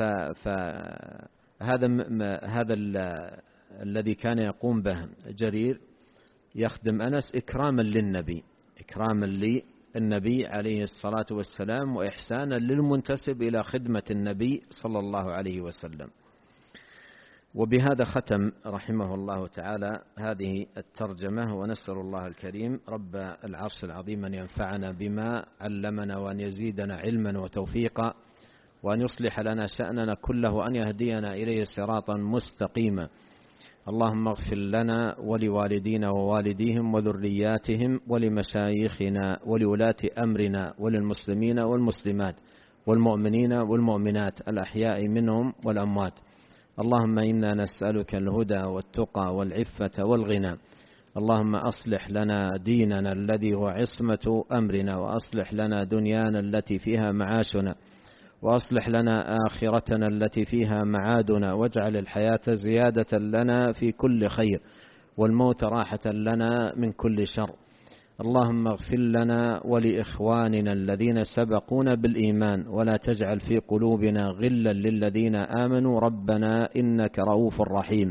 B: فهذا هذا الذي كان يقوم به جرير يخدم أنس إكراما للنبي إكراما للنبي عليه الصلاة والسلام وإحسانا للمنتسب إلى خدمة النبي صلى الله عليه وسلم. وبهذا ختم رحمه الله تعالى هذه الترجمة، ونسأل الله الكريم رب العرش العظيم أن ينفعنا بما علمنا وأن يزيدنا علما وتوفيقا، وأن يصلح لنا شأننا كله، وأن يهدينا إليه صراطا مستقيما. اللهم اغفر لنا ولوالدينا ووالديهم وذرياتهم ولمشايخنا ولولاة أمرنا وللمسلمين والمسلمات والمؤمنين والمؤمنات الأحياء منهم والأموات. اللهم إنا نسألك الهدى والتقى والعفة والغنى، اللهم أصلح لنا ديننا الذي هو عصمة أمرنا، وأصلح لنا دنيانا التي فيها معاشنا، وأصلح لنا آخرتنا التي فيها معادنا، واجعل الحياة زيادة لنا في كل خير، والموت راحة لنا من كل شر. اللهم اغفر لنا ولإخواننا الذين سبقونا بالإيمان، ولا تجعل في قلوبنا غلا للذين آمنوا ربنا إنك رؤوف رحيم.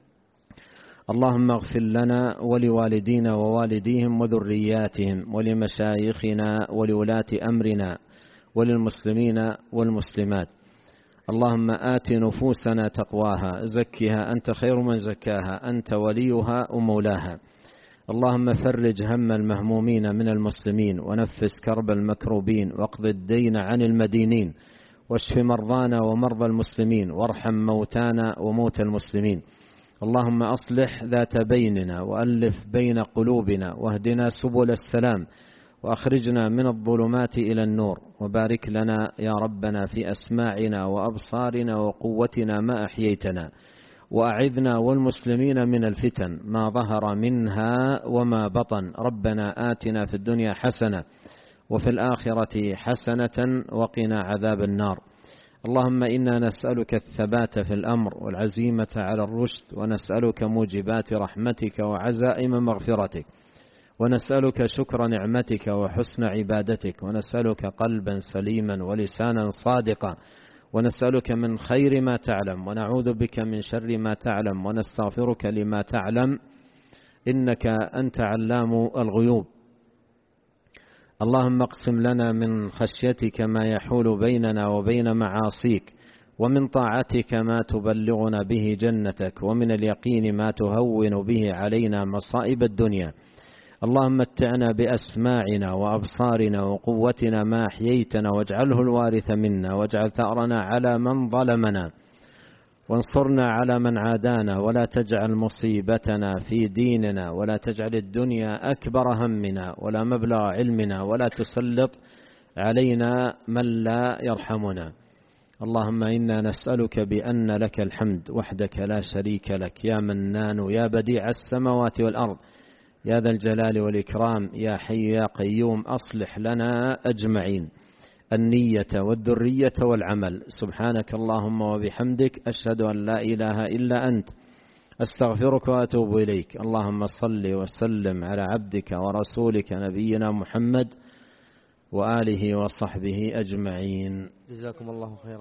B: اللهم اغفر لنا ولوالدينا ووالديهم وذرياتهم ولمشايخنا ولولاة أمرنا وللمسلمين والمسلمات. اللهم آت نفوسنا تقواها، زكها أنت خير من زكاها، أنت وليها ومولاها. اللهم فرج هم المهمومين من المسلمين، ونفس كرب المكروبين، واقض الدين عن المدينين، واشف مرضانا ومرضى المسلمين، وارحم موتانا وموتى المسلمين. اللهم أصلح ذات بيننا، وألف بين قلوبنا، واهدنا سبل السلام، وأخرجنا من الظلمات إلى النور، وبارك لنا يا ربنا في أسماعنا وأبصارنا وقوتنا ما أحييتنا، وأعذنا والمسلمين من الفتن ما ظهر منها وما بطن. ربنا آتنا في الدنيا حسنة وفي الآخرة حسنة وقنا عذاب النار. اللهم إنا نسألك الثبات في الأمر والعزيمة على الرشد، ونسألك موجبات رحمتك وعزائم مغفرتك، ونسألك شكر نعمتك وحسن عبادتك، ونسألك قلبا سليما ولسانا صادقا، ونسألك من خير ما تعلم، ونعوذ بك من شر ما تعلم، ونستغفرك لما تعلم، إنك أنت علام الغيوب. اللهم اقسم لنا من خشيتك ما يحول بيننا وبين معاصيك، ومن طاعتك ما تبلغنا به جنتك، ومن اليقين ما تهون به علينا مصائب الدنيا. اللهم متعنا بأسماعنا وأبصارنا وقوتنا ما أحييتنا، واجعله الوارث منا، واجعل ثأرنا على من ظلمنا، وانصرنا على من عادانا، ولا تجعل مصيبتنا في ديننا، ولا تجعل الدنيا أكبر همنا ولا مبلغ علمنا، ولا تسلط علينا من لا يرحمنا. اللهم إنا نسألك بأن لك الحمد وحدك لا شريك لك، يا منان يا بديع السماوات والأرض، يا ذا الجلال والإكرام، يا حي يا قيوم. أصلح لنا أجمعين النية والذرية والعمل. سبحانك اللهم وبحمدك، أشهد أن لا إله إلا أنت، أستغفرك وأتوب إليك. اللهم صل وسلم على عبدك ورسولك نبينا محمد وآله وصحبه أجمعين.
A: جزاكم الله خيرا.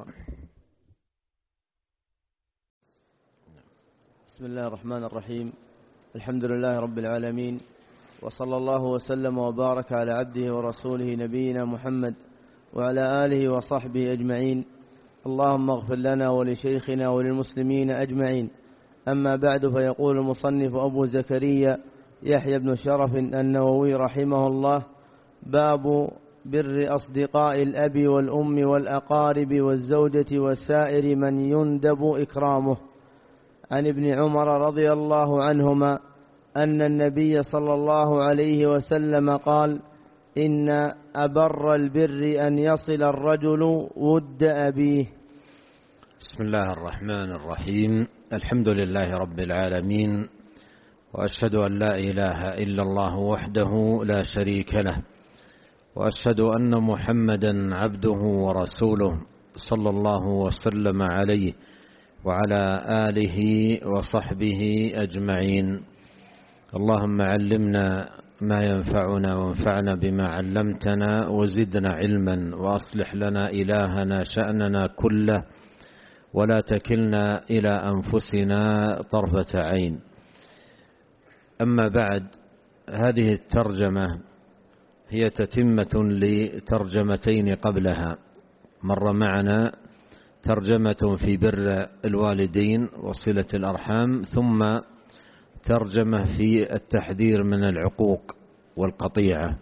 A: بسم الله الرحمن الرحيم. الحمد لله رب العالمين، وصلى الله وسلم وبارك على عبده ورسوله نبينا محمد وعلى آله وصحبه أجمعين. اللهم اغفر لنا ولشيخنا وللمسلمين أجمعين. أما بعد، فيقول المصنف أبو زكريا يحيى بن شرف النووي رحمه الله: باب بر أصدقاء الأب والأم والأقارب والزوجة وسائر من يندب إكرامه. عن ابن عمر رضي الله عنهما أن النبي صلى الله عليه وسلم قال: إن أبر البر أن يصل الرجل ود أبيه.
B: بسم الله الرحمن الرحيم. الحمد لله رب العالمين، وأشهد أن لا إله إلا الله وحده لا شريك له، وأشهد أن محمدا عبده ورسوله صلى الله وسلم عليه وعلى آله وصحبه أجمعين. اللهم علمنا ما ينفعنا، وانفعنا بما علمتنا، وزدنا علما، وأصلح لنا إلهنا شأننا كله، ولا تكلنا إلى أنفسنا طرفة عين. أما بعد، هذه الترجمة هي تتمة لترجمتين قبلها. مر معنا ترجمة في بر الوالدين وصلة الأرحام، ثم ترجمة في التحذير من العقوق والقطيعة،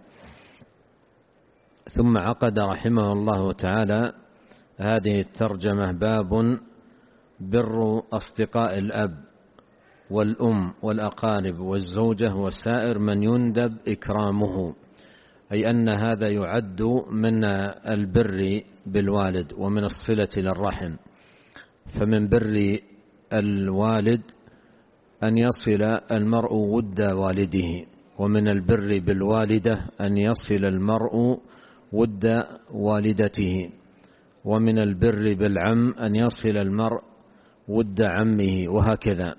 B: ثم عقد رحمه الله تعالى هذه الترجمة: باب بر أصدقاء الأب والأم والأقارب والزوجة وسائر من يندب إكرامه، أي أن هذا يعد من البر بالوالد ومن الصلة للرحم. فمن بر الوالد أن يصل المرء ود والده، ومن البر بالوالدة أن يصل المرء ود والدته، ومن البر بالعم أن يصل المرء ود عمه، وهكذا.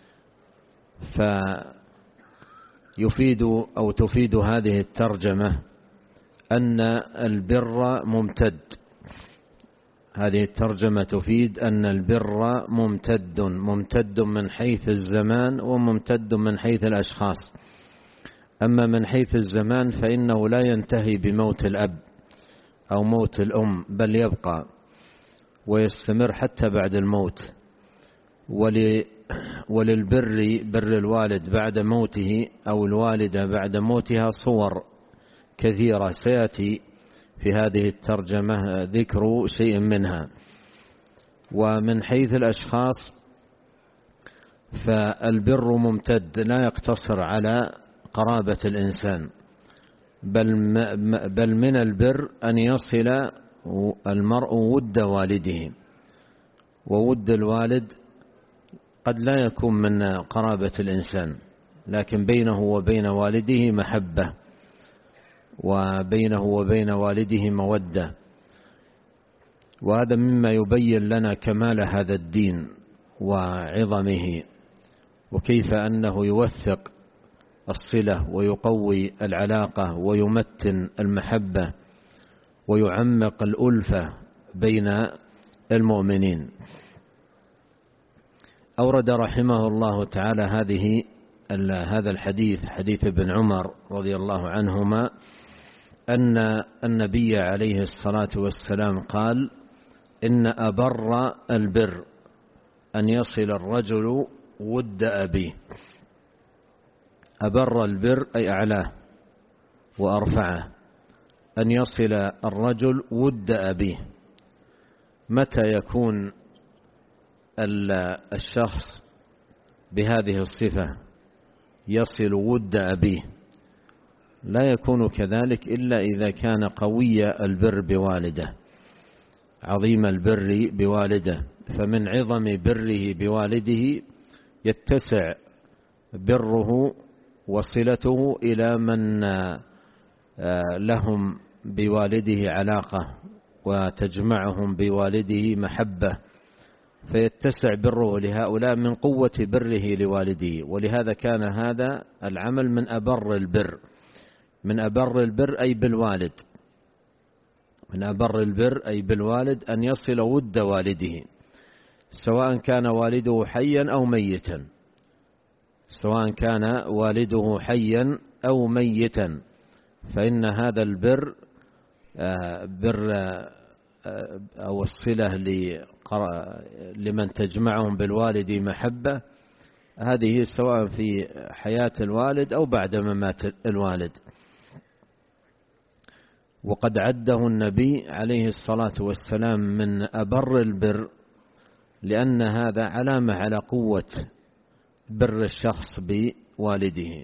B: فيفيد أو تفيد هذه الترجمة أن البر ممتد. هذه الترجمة تفيد أن البر ممتد، ممتد من حيث الزمان وممتد من حيث الأشخاص. أما من حيث الزمان فإنه لا ينتهي بموت الأب أو موت الأم، بل يبقى ويستمر حتى بعد الموت. وللبر بر الوالد بعد موته أو الوالدة بعد موتها صور كثيرة سيأتي في هذه الترجمة ذكر شيء منها. ومن حيث الأشخاص فالبر ممتد، لا يقتصر على قرابة الإنسان، بل بل من البر أن يصل المرء ود والده. وود الوالد قد لا يكون من قرابة الإنسان، لكن بينه وبين والده محبة، وبينه وبين والده مودة. وهذا مما يبين لنا كمال هذا الدين وعظمه، وكيف أنه يوثق الصلة ويقوي العلاقة ويمتن المحبة ويعمق الألفة بين المؤمنين. أورد رحمه الله تعالى هذه هذا الحديث، حديث ابن عمر رضي الله عنهما، أن النبي عليه الصلاة والسلام قال: إن أبر البر أن يصل الرجل ود أبيه. أبر البر أي أعلاه وأرفعه، أن يصل الرجل ود أبيه. متى يكون الشخص بهذه الصفة يصل ود أبيه؟ لا يكون كذلك إلا إذا كان قوي البر بوالده، عظيم البر بوالده. فمن عظم بره بوالده يتسع بره وصلته إلى من لهم بوالده علاقة وتجمعهم بوالده محبة، فيتسع بره لهؤلاء من قوة بره لوالده. ولهذا كان هذا العمل من أبر البر. من أبر البر أي بالوالد، من أبر البر أي بالوالد أن يصل ود والده، سواء كان والده حيا أو ميتا، سواء كان والده حيا أو ميتا، فإن هذا البر بر أو الصلة لمن تجمعهم بالوالد محبة، هذه سواء في حياة الوالد أو بعد ممات الوالد. وقد عده النبي عليه الصلاة والسلام من أبر البر، لأن هذا علامة على قوة بر الشخص بوالده.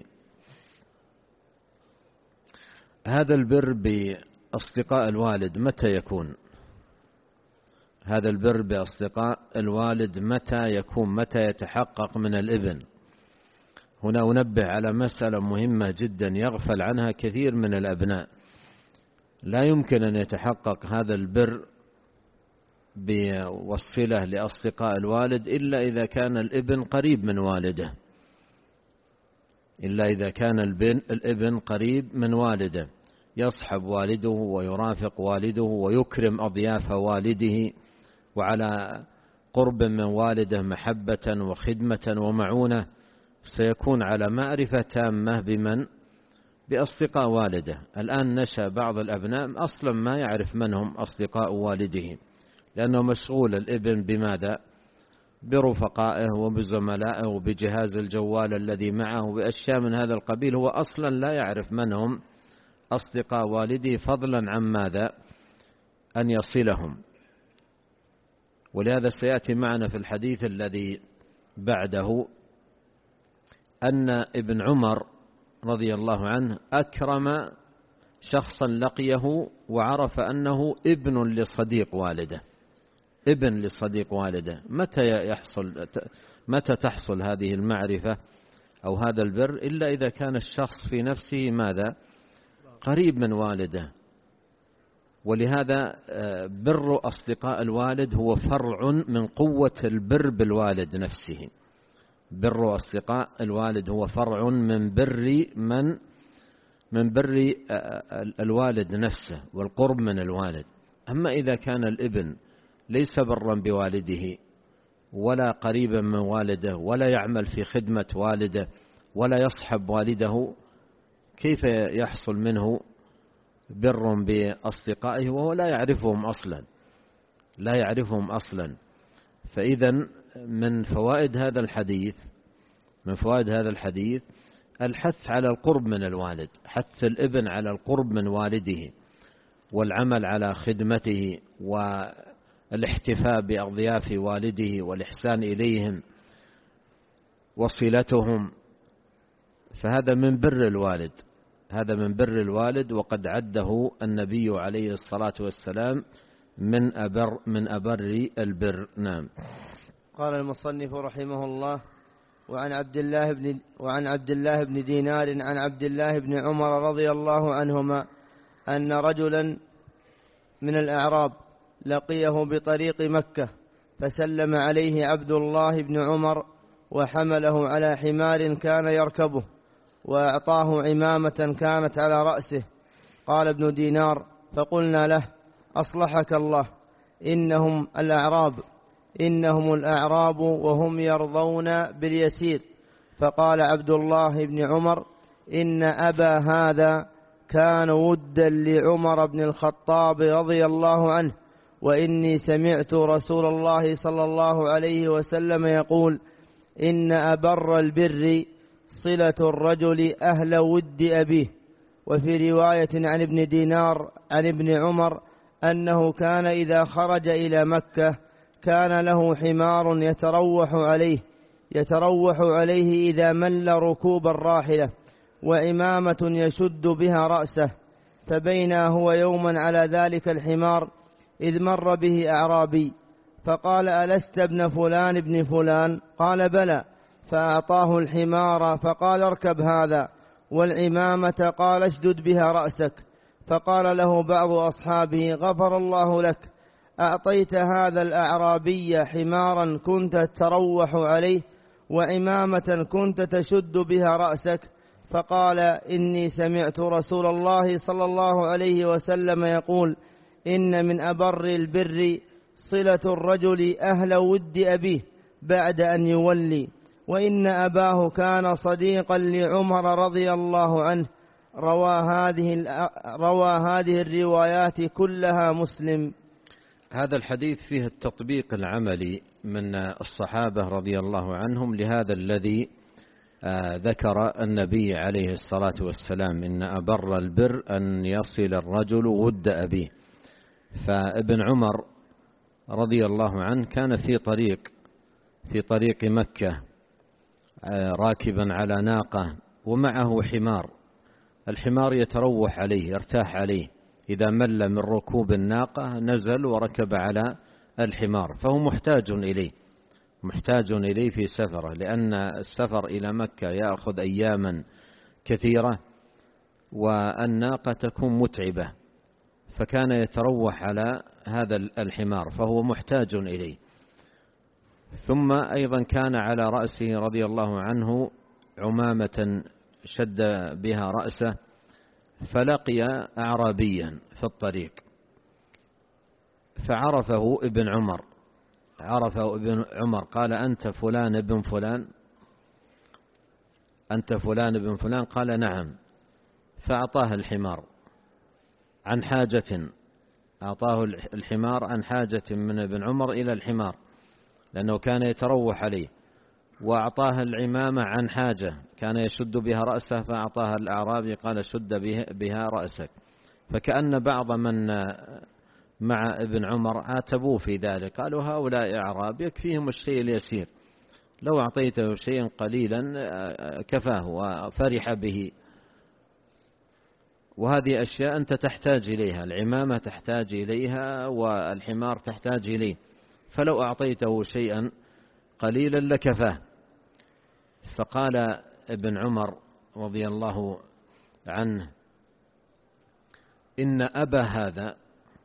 B: هذا البر بأصدقاء الوالد متى يكون؟ هذا البر بأصدقاء الوالد متى يكون؟ متى يتحقق من الابن؟ هنا أنبه على مسألة مهمة جدا يغفل عنها كثير من الأبناء. لا يمكن أن يتحقق هذا البر والصلة لأصدقاء الوالد إلا إذا كان الابن قريب من والده، إلا إذا كان الابن قريب من والده، يصحب والده ويرافق والده ويكرم أضياف والده، وعلى قرب من والده محبة وخدمة ومعونة، سيكون على معرفة تامة بمن؟ بأصدقاء والده. الآن نشأ بعض الأبناء أصلا ما يعرف من هم أصدقاء والده، لأنه مشغول الابن بماذا؟ برفقائه وبزملائه وبجهاز الجوال الذي معه وبأشياء من هذا القبيل، هو أصلا لا يعرف من هم أصدقاء والده، فضلا عن ماذا؟ أن يصلهم. ولهذا سيأتي معنا في الحديث الذي بعده أن ابن عمر رضي الله عنه أكرم شخصا لقيه وعرف أنه ابن لصديق والده، ابن لصديق والده. متى يحصل متى تحصل هذه المعرفة أو هذا البر؟ إلا إذا كان الشخص في نفسه ماذا؟ قريب من والده. ولهذا بر أصدقاء الوالد هو فرع من قوة البر بالوالد نفسه. بر أصدقاء الوالد هو فرع من بر من من بر الوالد نفسه والقرب من الوالد. أما إذا كان الابن ليس برا بوالده ولا قريبا من والده ولا يعمل في خدمة والده ولا يصحب والده، كيف يحصل منه بر بأصدقائه وهو لا يعرفهم أصلا لا يعرفهم أصلا فإذا من فوائد هذا الحديث من فوائد هذا الحديث الحث على القرب من الوالد، حث الابن على القرب من والده والعمل على خدمته والاحتفاء بأضياف والده والإحسان إليهم وصلتهم. فهذا من بر الوالد هذا من بر الوالد وقد عده النبي عليه الصلاة والسلام من أبر من أبر البر. نعم.
A: قال المصنف رحمه الله: وعن عبد الله بن وعن عبد الله بن دينار عن عبد الله بن عمر رضي الله عنهما أن رجلا من الأعراب لقيه بطريق مكة فسلم عليه عبد الله بن عمر وحمله على حمار كان يركبه وأعطاه عمامة كانت على رأسه. قال ابن دينار: فقلنا له: أصلحك الله، إنهم الأعراب إنهم الأعراب وهم يرضون باليسير. فقال عبد الله بن عمر: إن أبا هذا كان ودا لعمر بن الخطاب رضي الله عنه، وإني سمعت رسول الله صلى الله عليه وسلم يقول: إن أبر البر صلة الرجل أهل ود أبيه. وفي رواية عن ابن دينار عن ابن عمر أنه كان إذا خرج إلى مكة كان له حمار يتروح عليه يتروح عليه إذا مل ركوب الراحلة، وعمامة يشد بها رأسه. فبينا هو يوما على ذلك الحمار إذ مر به أعرابي فقال: ألست ابن فلان ابن فلان؟ قال: بلى. فأعطاه الحمار فقال: اركب هذا، والعمامة قال: اشدد بها رأسك. فقال له بعض أصحابه: غفر الله لك، أعطيت هذا الأعرابي حمارا كنت تروح عليه وعمامة كنت تشد بها رأسك. فقال: إني سمعت رسول الله صلى الله عليه وسلم يقول: إن من أبر البر صلة الرجل أهل ود أبيه بعد أن يولي، وإن أباه كان صديقا لعمر رضي الله عنه. روى هذه, روى هذه الروايات كلها مسلم.
B: هذا الحديث فيه التطبيق العملي من الصحابة رضي الله عنهم لهذا الذي ذكر النبي عليه الصلاة والسلام: إن أبر البر أن يصل الرجل ود أبيه. فابن عمر رضي الله عنه كان في طريق في طريق مكة راكبا على ناقة ومعه حمار، الحمار يتروح عليه يرتاح عليه، إذا مل من ركوب الناقة نزل وركب على الحمار، فهو محتاج إليه محتاج إليه في سفره، لأن السفر إلى مكة يأخذ أياما كثيرة والناقة تكون متعبة، فكان يتروح على هذا الحمار فهو محتاج إليه. ثم أيضا كان على رأسه رضي الله عنه عمامة شد بها رأسه، فلقي أعرابيا في الطريق فعرفه ابن عمر عرفه ابن عمر قال: أنت فلان ابن فلان أنت فلان ابن فلان؟ قال: نعم. فأعطاه الحمار عن حاجة أعطاه الحمار عن حاجة من ابن عمر إلى الحمار، لأنه كان يتروح عليه، وأعطاه العمامة عن حاجة كان يشد بها رأسه، فأعطاها الأعرابي قال: شد بها رأسك. فكأن بعض من مع ابن عمر عاتبوه في ذلك، قالوا: هؤلاء أعراب يكفيهم الشيء اليسير، لو أعطيته شيئا قليلا كفاه وفرح به. وهذه أشياء أنت تحتاج إليها، العمامة تحتاج إليها والحمار تحتاج إليه، فلو أعطيته شيئا قليلا لكفاه. فقال ابن عمر رضي الله عنه إن أبا هذا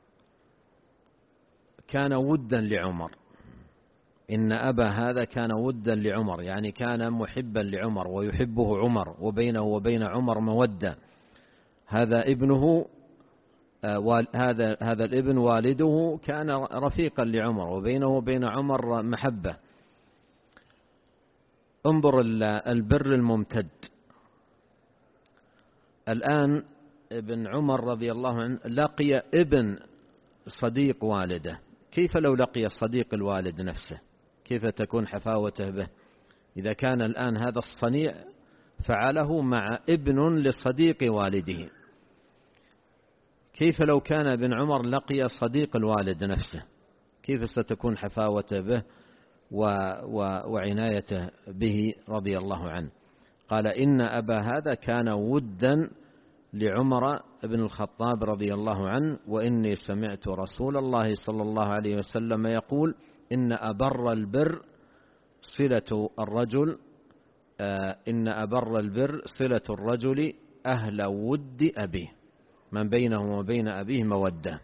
B: كان ودا لعمر، إن أبا هذا كان ودا لعمر، يعني كان محبا لعمر ويحبه عمر وبينه وبين عمر مودة. هذا ابنه هذا هذا الابن والده كان رفيقا لعمر وبينه وبين عمر محبة. انظر البر الممتد. الآن ابن عمر رضي الله عنه لقي ابن صديق والده، كيف لو لقي صديق الوالد نفسه؟ كيف تكون حفاوته به إذا كان الآن هذا الصنيع فعله مع ابن لصديق والده؟ كيف لو كان ابن عمر لقي صديق الوالد نفسه؟ كيف ستكون حفاوته به وعنايته به رضي الله عنه؟ قال إن أبا هذا كان ودا لعمر بن الخطاب رضي الله عنه، وإني سمعت رسول الله صلى الله عليه وسلم يقول إن أبر البر صلة الرجل إن أبر البر صلة الرجل أهل ود أبيه، من بينه وبين أبيه مودة.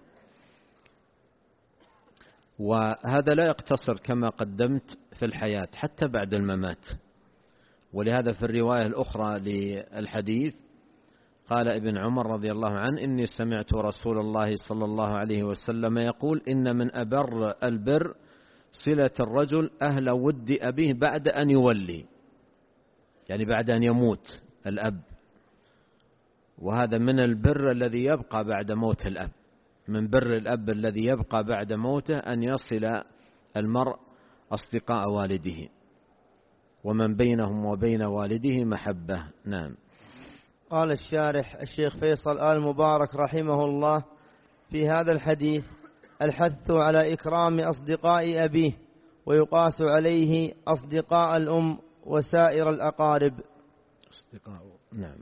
B: وهذا لا يقتصر كما قدمت في الحياة، حتى بعد الممات. ولهذا في الرواية الأخرى للحديث قال ابن عمر رضي الله عنه إني سمعت رسول الله صلى الله عليه وسلم يقول إن من أبر البر صلة الرجل أهل ود أبيه بعد أن يولي، يعني بعد أن يموت الأب. وهذا من البر الذي يبقى بعد موت الأب، من بر الأب الذي يبقى بعد موته أن يصل المرء أصدقاء والده، ومن بينهم وبين والده محبة. نعم.
A: قال الشارح الشيخ فيصل آل مبارك رحمه الله في هذا الحديث الحث على إكرام أصدقاء أبيه، ويقاس عليه أصدقاء الأم وسائر الأقارب.
B: أصدقاء. نعم.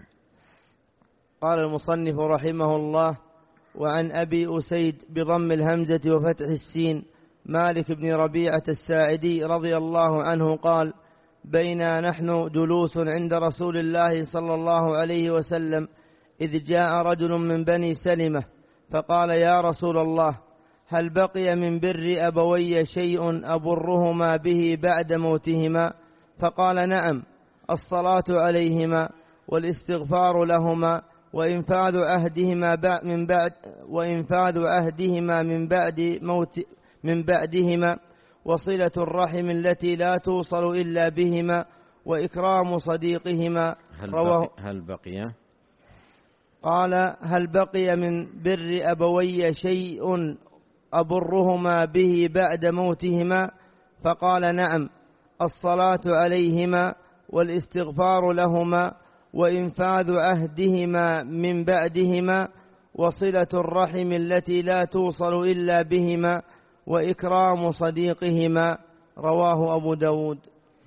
A: قال المصنف رحمه الله: وعن أبي أسيد بضم الهمزة وفتح السين مالك بن ربيعة الساعدي رضي الله عنه قال: بينا نحن جلوس عند رسول الله صلى الله عليه وسلم إذ جاء رجل من بني سلمة فقال: يا رسول الله، هل بقي من بر أبوي شيء أبرهما به بعد موتهما؟ فقال: نعم، الصلاة عليهما والاستغفار لهما وإنفاذ عهدهما من بعد وإنفاذ عهدهما من بعد موت من بعدهما وصلة الرحم التي لا توصل إلا بهما وإكرام صديقهما.
B: هل بقي, هل بقي
A: قال: هل بقي من بر أبوي شيء أبرهما به بعد موتهما؟ فقال: نعم، الصلاة عليهما والاستغفار لهما وإنفاذ عهدهما من بعدهما وصلة الرحم التي لا توصل إلا بهما وإكرام صديقهما. رواه أبو داود.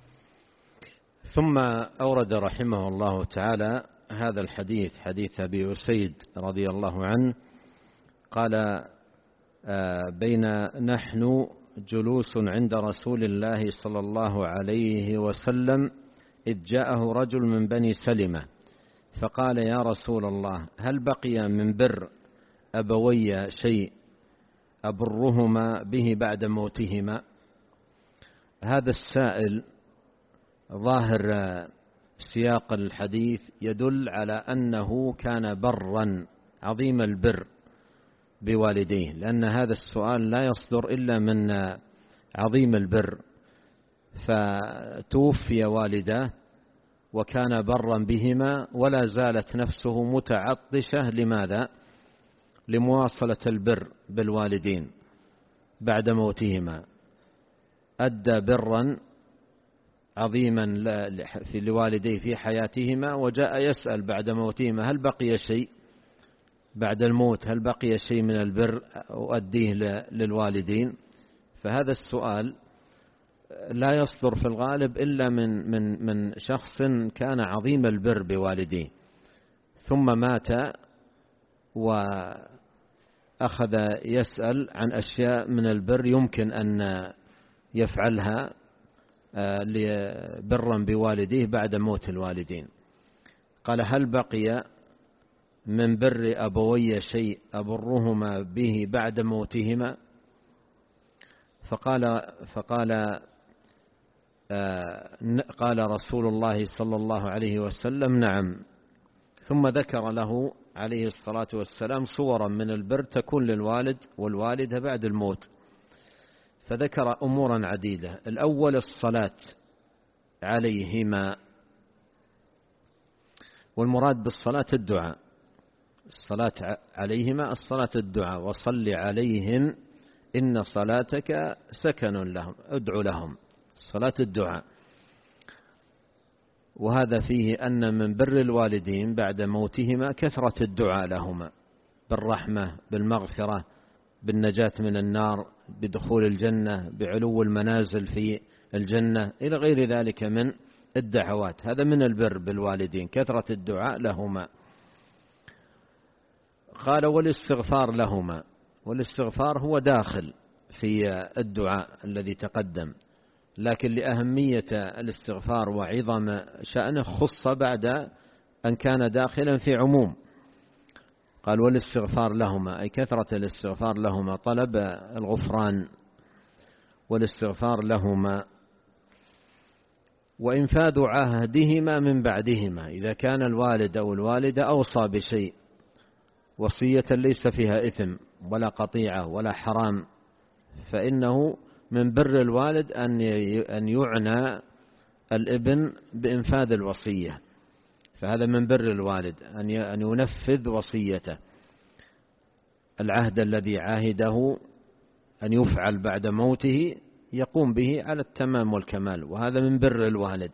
B: ثم أورد رحمه الله تعالى هذا الحديث، حديث أبي أسيد رضي الله عنه قال: بين نحن جلوس عند رسول الله صلى الله عليه وسلم إذ جاءه رجل من بني سلمة فقال: يا رسول الله، هل بقي من بر أبوي شيء أبرهما به بعد موتهما؟ هذا السائل ظاهر سياق الحديث يدل على أنه كان برا عظيم البر بوالديه، لأن هذا السؤال لا يصدر إلا من عظيم البر. فتوفي والداه وكان برا بهما ولا زالت نفسه متعطشة. لماذا؟ لمواصلة البر بالوالدين بعد موتهما. أدى برا عظيما لوالديه في حياتهما وجاء يسأل بعد موتهما: هل بقي شيء بعد الموت؟ هل بقي شيء من البر أؤديه للوالدين؟ فهذا السؤال لا يصدر في الغالب إلا من من من شخص كان عظيم البر بوالديه ثم مات وأدى أخذ يسأل عن أشياء من البر يمكن أن يفعلها برا بوالديه بعد موت الوالدين. قال: هل بقي من بر أبوي شيء أبرهما به بعد موتهما؟ فقال فقال قال رسول الله صلى الله عليه وسلم: نعم. ثم ذكر له عليه الصلاة والسلام صورا من البر تكون للوالد والوالدة بعد الموت، فذكر أمورا عديدة. الأول الصلاة عليهما، والمراد بالصلاة الدعاء. الصلاة عليهما الصلاة الدعاء: وصل عليهم إن صلاتك سكن لهم، ادعو لهم. الصلاة الدعاء، وهذا فيه أن من بر الوالدين بعد موتهما كثرة الدعاء لهما بالرحمة، بالمغفرة، بالنجاة من النار، بدخول الجنة، بعلو المنازل في الجنة، إلى غير ذلك من الدعوات. هذا من البر بالوالدين، كثرة الدعاء لهما. قال: والاستغفار لهما. والاستغفار هو داخل في الدعاء الذي تقدم، لكن لأهمية الاستغفار وعظم شأنه خص بعد أن كان داخلا في عموم. قال: والاستغفار لهما، أي كثرة الاستغفار لهما، طلب الغفران والاستغفار لهما. وإنفاذ عهدهما من بعدهما، إذا كان الوالد أو الوالدة أوصى بشيء وصية ليس فيها إثم ولا قطيعة ولا حرام، فإنه من بر الوالد أن يعنى الابن بإنفاذ الوصية، فهذا من بر الوالد أن ينفذ وصيته. العهد الذي عاهده أن يفعل بعد موته يقوم به على التمام والكمال، وهذا من بر الوالد.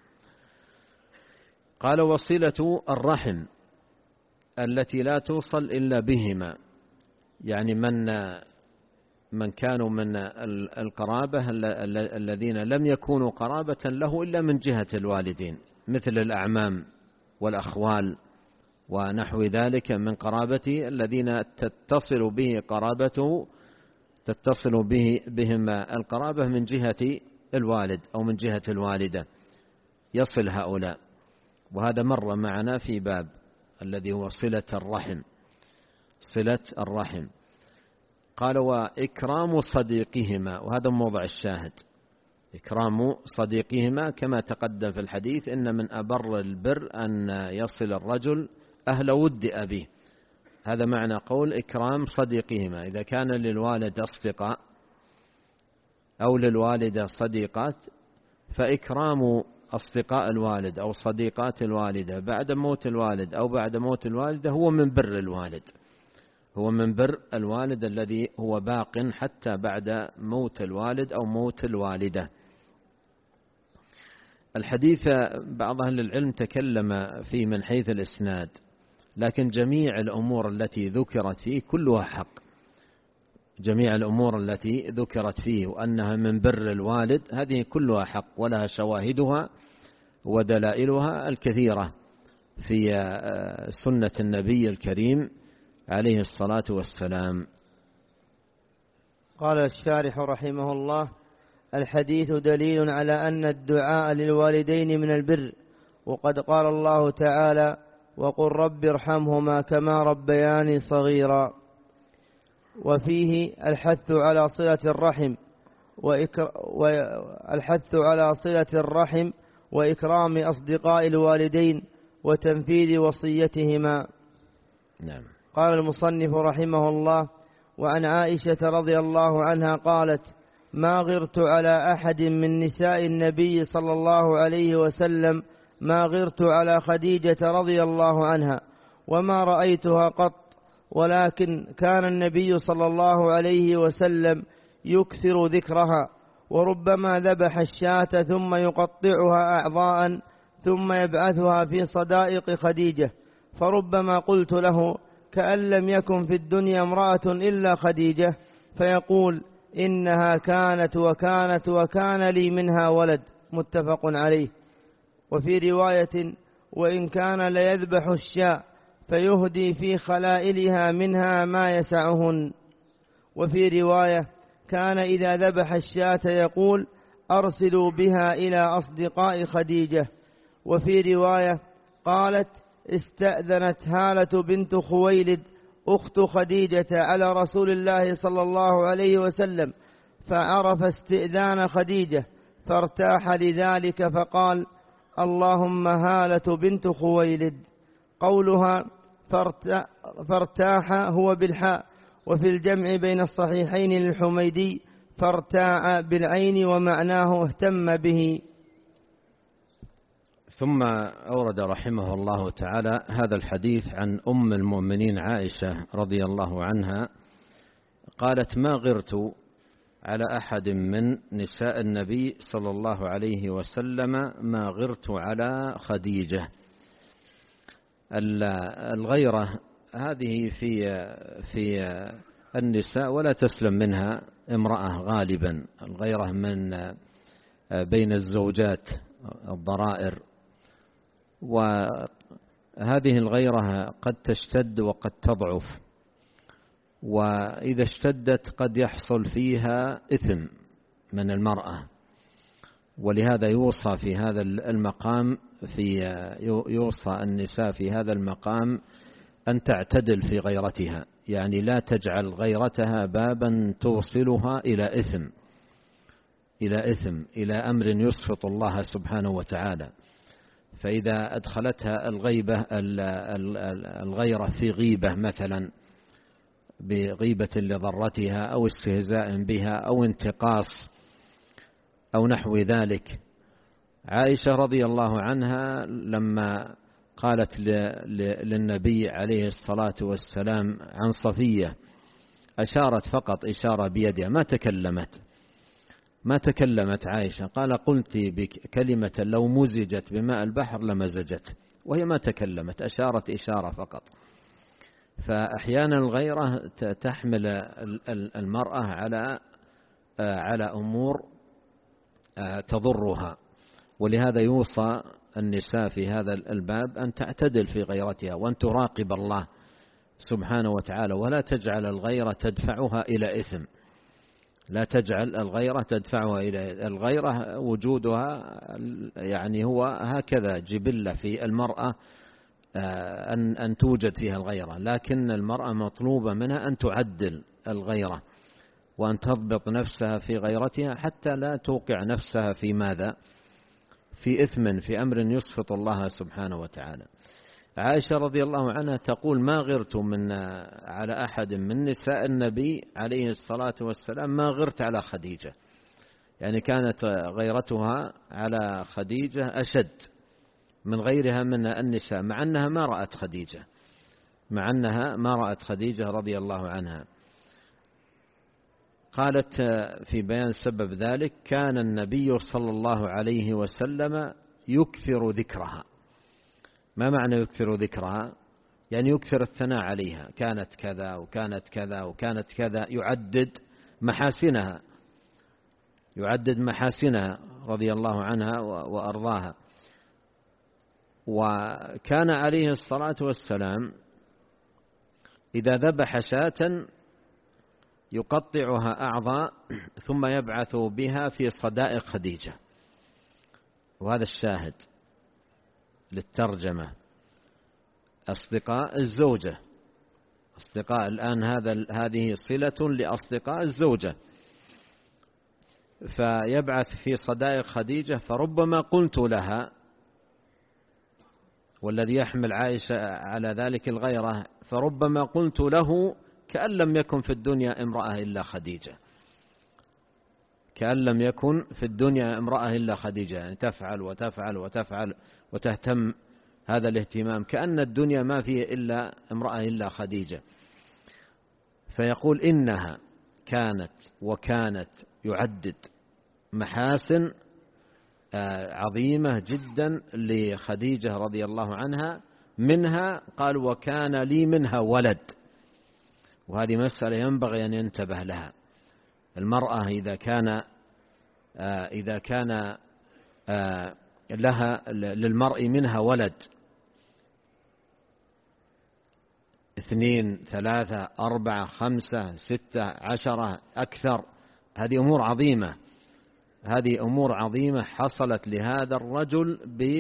B: قال: وصلة الرحم التي لا توصل إلا بهما، يعني من من كانوا من القرابة الذين لم يكونوا قرابة له إلا من جهة الوالدين، مثل الأعمام والأخوال ونحو ذلك من قرابته الذين تتصل به قرابته تتصل به بهم القرابة من جهة الوالد أو من جهة الوالدة، يصل هؤلاء. وهذا مر معنا في باب الذي هو صلة الرحم، صلة الرحم. قال: وإكرام صديقهما، وهذا موضع الشاهد، إكرام صديقهما كما تقدم في الحديث: إن من أبر البر أن يصل الرجل أهل ود أبيه. هذا معنى قول إكرام صديقهما. إذا كان للوالد أصدقاء أو للوالدة صديقات، فإكرام أصدقاء الوالد أو صديقات الوالدة بعد موت الوالد أو بعد موت الوالدة هو من بر الوالد، هو من بر الوالد الذي هو باق حتى بعد موت الوالد أو موت الوالدة. الحديث بعض أهل العلم تكلم فيه من حيث الإسناد، لكن جميع الأمور التي ذكرت فيه كلها حق، جميع الأمور التي ذكرت فيه وأنها من بر الوالد هذه كلها حق، ولها شواهدها ودلائلها الكثيرة في سنة النبي الكريم عليه الصلاة والسلام.
A: قال الشارح رحمه الله: الحديث دليل على أن الدعاء للوالدين من البر، وقد قال الله تعالى: وقل رب ارحمهما كما ربياني صغيرا. وفيه الحث على صلة الرحم والحث على صلة الرحم وإكرام أصدقاء الوالدين وتنفيذ وصيتهما.
B: نعم.
A: قال المصنف رحمه الله: وعن عائشة رضي الله عنها قالت: ما غرت على أحد من نساء النبي صلى الله عليه وسلم ما غرت على خديجة رضي الله عنها، وما رأيتها قط، ولكن كان النبي صلى الله عليه وسلم يكثر ذكرها، وربما ذبح الشاة ثم يقطعها أعضاء ثم يبعثها في صدائق خديجة، فربما قلت له: كأن لم يكن في الدنيا امرأة إلا خديجة، فيقول: إنها كانت وكانت وكان لي منها ولد. متفق عليه. وفي رواية: وإن كان ليذبح الشاة فيهدي في خلائلها منها ما يسعهن. وفي رواية: كان إذا ذبح الشاة يقول: أرسلوا بها إلى أصدقاء خديجة. وفي رواية قالت: استأذنت هالة بنت خويلد أخت خديجة على رسول الله صلى الله عليه وسلم، فعرف استئذان خديجة فارتاح لذلك فقال: اللهم هالة بنت خويلد. قولها فارتاح هو بالحاء، وفي الجمع بين الصحيحين للحميدي فارتاع بالعين ومعناه اهتم به.
B: ثم أورد رحمه الله تعالى هذا الحديث عن أم المؤمنين عائشة رضي الله عنها قالت: ما غرت على أحد من نساء النبي صلى الله عليه وسلم ما غرت على خديجة. الغيرة هذه في في النساء ولا تسلم منها امرأة غالبا، الغيرة من بين الزوجات الضرائر، وهذه الغيرة قد تشتد وقد تضعف، وإذا اشتدت قد يحصل فيها إثم من المرأة، ولهذا يوصى في هذا المقام في يوصى النساء في هذا المقام أن تعتدل في غيرتها، يعني لا تجعل غيرتها بابا توصلها إلى إثم إلى إثم إلى أمر يسخط الله سبحانه وتعالى. فإذا أدخلتها الغيبة الغيرة في غيبة مثلا بغيبة لضرتها أو استهزاء بها أو انتقاص أو نحو ذلك. عائشة رضي الله عنها لما قالت للنبي عليه الصلاة والسلام عن صفية أشارت فقط إشارة بيدها، ما تكلمت ما تكلمت عائشة. قال: قلت بكلمة لو مزجت بماء البحر لمزجت، وهي ما تكلمت، أشارت إشارة فقط. فأحيانا الغيرة تحمل المرأة على على أمور تضرها، ولهذا يوصى النساء في هذا الباب أن تعتدل في غيرتها وأن تراقب الله سبحانه وتعالى، ولا تجعل الغيرة تدفعها إلى إثم، لا تجعل الغيرة تدفعها إلى الغيرة. وجودها يعني هو هكذا جبلة في المرأة أن أن توجد فيها الغيرة، لكن المرأة مطلوبة منها أن تعدل الغيرة وأن تضبط نفسها في غيرتها حتى لا توقع نفسها في ماذا؟ في إثم، في أمر يسخط الله سبحانه وتعالى. عائشة رضي الله عنها تقول: ما غرت من على أحد من نساء النبي عليه الصلاة والسلام ما غرت على خديجة، يعني كانت غيرتها على خديجة أشد من غيرها من النساء، مع أنها ما رأت خديجة مع أنها ما رأت خديجة رضي الله عنها. قالت في بيان سبب ذلك: كان النبي صلى الله عليه وسلم يكثر ذكرها. ما معنى يكثر ذكرها؟ يعني يكثر الثناء عليها، كانت كذا وكانت كذا وكانت كذا، يعدد محاسنها يعدد محاسنها رضي الله عنها وأرضاها. وكان عليه الصلاة والسلام إذا ذبح شاة يقطعها أعضاء ثم يبعث بها في صدائق خديجة، وهذا الشاهد للترجمة. أصدقاء الزوجة، أصدقاء الآن هذا هذه صلة لأصدقاء الزوجة، فيبعث في صدائق خديجة. فربما قلت لها، والذي يحمل عائشة على ذلك الغيرة، فربما قلت له كأن لم يكن في الدنيا امرأة إلا خديجة، كأن لم يكن في الدنيا امرأة إلا خديجة، يعني تفعل وتفعل وتفعل وتهتم هذا الاهتمام، كأن الدنيا ما فيه إلا امرأة إلا خديجة. فيقول: إنها كانت وكانت يعدد محاسن عظيمة جدا لخديجة رضي الله عنها، منها قال: وكان لي منها ولد. وهذه مسألة ينبغي أن ينتبه لها. المرأة إذا كان إذا كان لها للمرء منها ولد اثنين ثلاثة أربعة خمسة ستة عشرة أكثر. هذه أمور عظيمة، هذه أمور عظيمة حصلت لهذا الرجل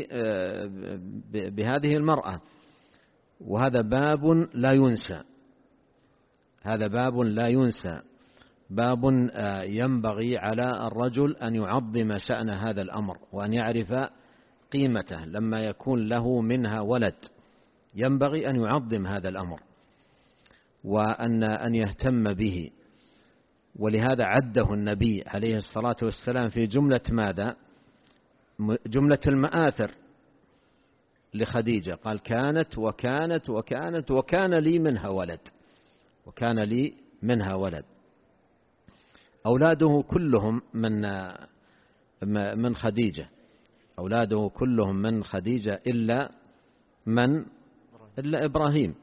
B: بهذه المرأة، وهذا باب لا ينسى، هذا باب لا ينسى، باب ينبغي على الرجل أن يعظم شأن هذا الأمر وأن يعرف قيمته لما يكون له منها ولد، ينبغي أن يعظم هذا الأمر وأن أن يهتم به. ولهذا عده النبي عليه الصلاة والسلام في جملة ماذا؟ جملة المآثر لخديجة، قال كانت وكانت وكانت وكان لي منها ولد، وكان لي منها ولد. أولاده كلهم من من خديجة، أولاده كلهم من خديجة إلا من إلا إبراهيم،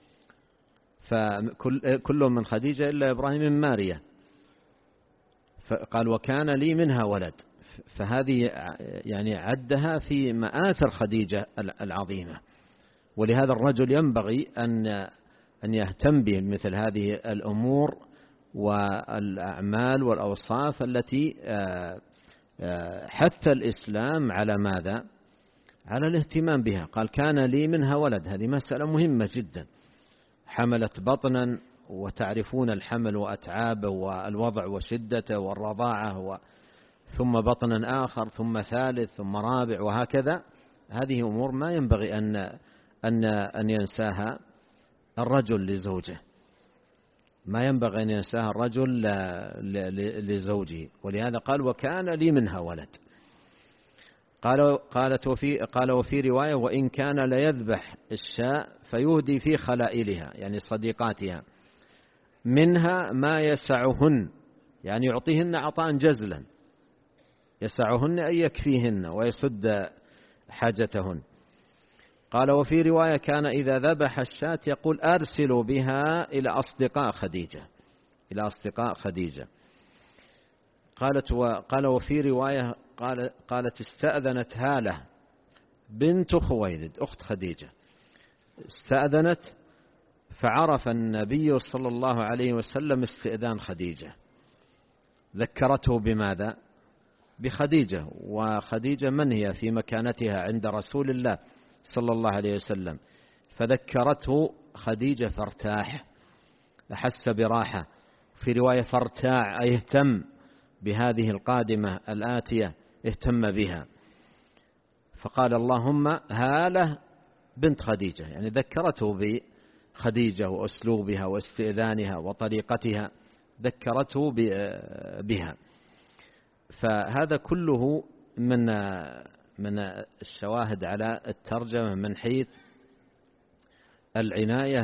B: فكلهم من خديجة إلا إبراهيم من ماريا. فقال وكان لي منها ولد، فهذه يعني عدها في مآثر خديجة العظيمة. ولهذا الرجل ينبغي أن أن يهتم بمثل هذه الأمور والأعمال والأوصاف التي حث الإسلام على ماذا؟ على الاهتمام بها. قال كان لي منها ولد، هذه مسألة مهمة جدا. حملت بطنا، وتعرفون الحمل وأتعابه والوضع وشدته والرضاعة، ثم بطنا آخر ثم ثالث ثم رابع وهكذا. هذه أمور ما ينبغي أن أن أن ينساها الرجل لزوجه، ما ينبغي أن ينساها الرجل لزوجه. ولهذا قال وكان لي منها ولد. قال قالت وفي قال وفي رواية وإن كان ليذبح الشاء فيهدي في خلائلها، يعني صديقاتها، منها ما يسعهن، يعني يعطيهن عطاء جزلا يسعهن أي يكفيهن ويسد حاجتهن. قال وفي رواية كان إذا ذبح الشاة يقول أرسلوا بها إلى أصدقاء خديجة، إلى أصدقاء خديجة. قالت وقال وفي رواية قال قالت استأذنت هالة بنت خويلد أخت خديجة، استأذنت فعرف النبي صلى الله عليه وسلم استئذان خديجة، ذكرته بماذا؟ بخديجة. وخديجة من هي في مكانتها عند رسول الله صلى الله عليه وسلم، فذكرته خديجة فارتاح، أحس براحة. في رواية فارتاع أي اهتم بهذه القادمة الآتية، اهتم بها. فقال اللهم هالة بنت خديجة، يعني ذكرته بخديجة وأسلوبها واستئذانها وطريقتها، ذكرته بها. فهذا كله من من الشواهد على الترجمة من حيث العناية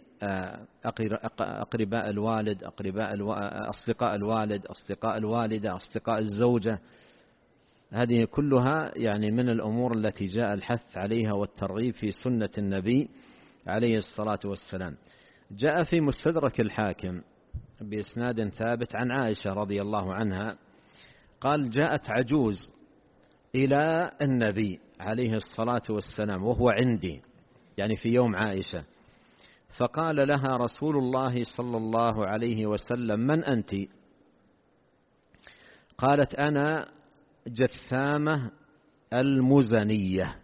B: بأقرباء الوالد، أقرباء الو... أصدقاء الوالد، أصدقاء الوالدة، أصدقاء الزوجة. هذه كلها يعني من الأمور التي جاء الحث عليها والترغيب في سنة النبي عليه الصلاة والسلام. جاء في مستدرك الحاكم بإسناد ثابت عن عائشة رضي الله عنها قال جاءت عجوز إلى النبي عليه الصلاة والسلام وهو عندي، يعني في يوم عائشة، فقال لها رسول الله صلى الله عليه وسلم من أنت؟ قالت أنا جثامة المزنية،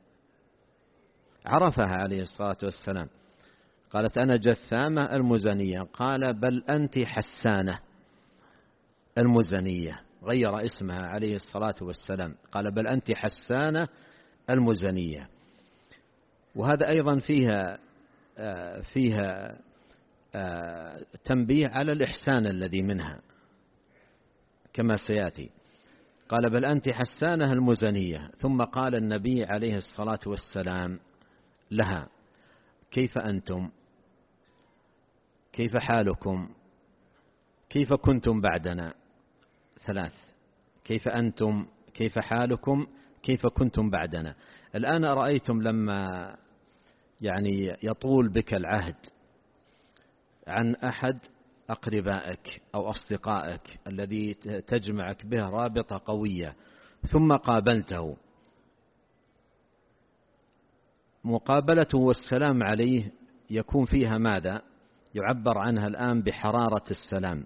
B: عرفها عليه الصلاة والسلام. قالت أنا جثامة المزنية، قال بل أنت حسانة المزنية، غير اسمها عليه الصلاة والسلام، قال بل أنت حسانة المزنية. وهذا أيضا فيها فيها تنبيه على الإحسان الذي منها كما سيأتي. قال بل أنت حسانة المزنية. ثم قال النبي عليه الصلاة والسلام لها كيف أنتم؟ كيف حالكم؟ كيف كنتم بعدنا؟ ثلاث: كيف أنتم؟ كيف حالكم؟ كيف كنتم بعدنا؟ الآن رأيتم لما يعني يطول بك العهد عن أحد أقربائك أو أصدقائك الذي تجمعك به رابطة قوية، ثم قابلته، مقابلته والسلام عليه يكون فيها ماذا؟ يعبر عنها الآن بحرارة السلام.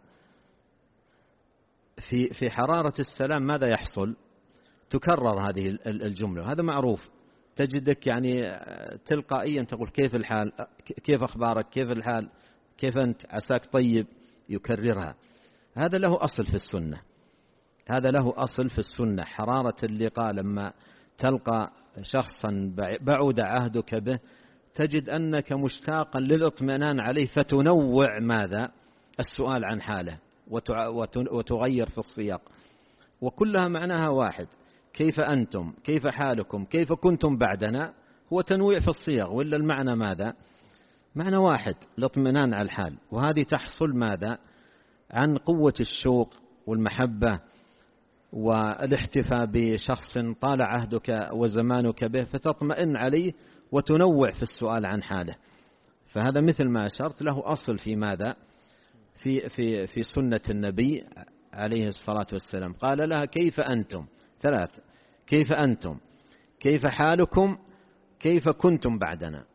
B: في في حرارة السلام ماذا يحصل؟ تكرر هذه الجملة، هذا معروف. تجدك يعني تلقائيا تقول كيف الحال، كيف أخبارك، كيف الحال، كيف أنت، عساك طيب، يكررها. هذا له أصل في السنة، هذا له أصل في السنة. حرارة اللقاء لما تلقى شخصا بعد عهدك به تجد أنك مشتاقا للاطمئنان عليه، فتنوع ماذا؟ السؤال عن حاله وتغير في السياق، وكلها معناها واحد: كيف أنتم، كيف حالكم، كيف كنتم بعدنا. هو تنويع في الصيغ، وإلا المعنى ماذا؟ معنى واحد، الاطمئنان على الحال. وهذه تحصل ماذا؟ عن قوة الشوق والمحبة والاحتفاء بشخص طال عهدك وزمانك به، فتطمئن عليه وتنوع في السؤال عن حاله. فهذا مثل ما أشرت له أصل في ماذا؟ في في في سنة النبي عليه الصلاة والسلام. قال لها كيف أنتم، ثلاثة: كيف أنتم، كيف حالكم، كيف كنتم بعدنا.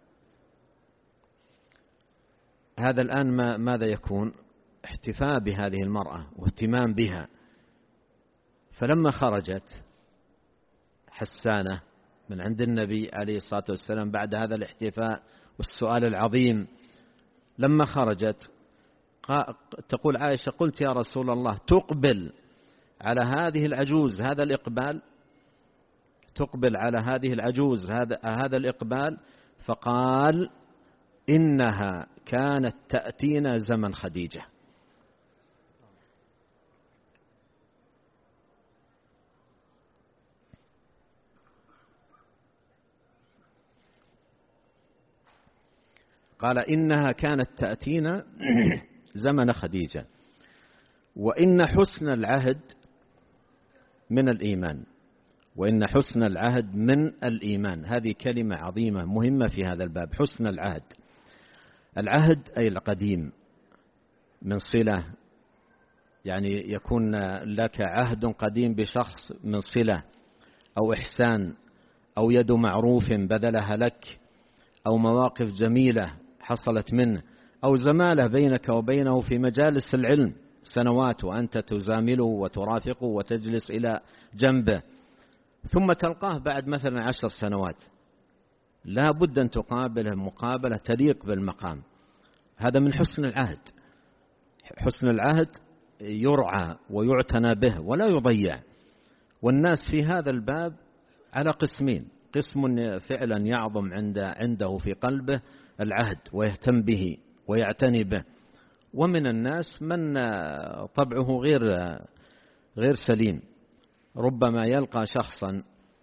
B: هذا الآن ما ماذا يكون؟ احتفاء بهذه المرأة واهتمام بها. فلما خرجت حسانة من عند النبي عليه الصلاة والسلام بعد هذا الاحتفاء والسؤال العظيم، لما خرجت تقول عائشة: قلت يا رسول الله تقبل على هذه العجوز هذا الإقبال، تقبل على هذه العجوز هذا هذا الإقبال؟ فقال: إنها كانت تأتينا زمن خديجة. قال: إنها كانت تأتينا زمن خديجة، وإن حسن العهد من الإيمان، وإن حسن العهد من الإيمان. هذه كلمة عظيمة مهمة في هذا الباب. حسن العهد، العهد أي القديم، من صلة، يعني يكون لك عهد قديم بشخص من صلة أو إحسان أو يد معروف بذلها لك، أو مواقف جميلة حصلت منه، أو زمالة بينك وبينه في مجالس العلم سنوات وأنت تزامله وترافقه وتجلس إلى جنبه، ثم تلقاه بعد مثلا عشر سنوات، لا بد أن تقابله مقابلة تليق بالمقام. هذا من حسن العهد. حسن العهد يرعى ويعتنى به ولا يضيع. والناس في هذا الباب على قسمين: قسم فعلا يعظم عند عنده في قلبه العهد ويهتم به ويعتني به، ومن الناس من طبعه غير غير سليم. ربما يلقى شخصا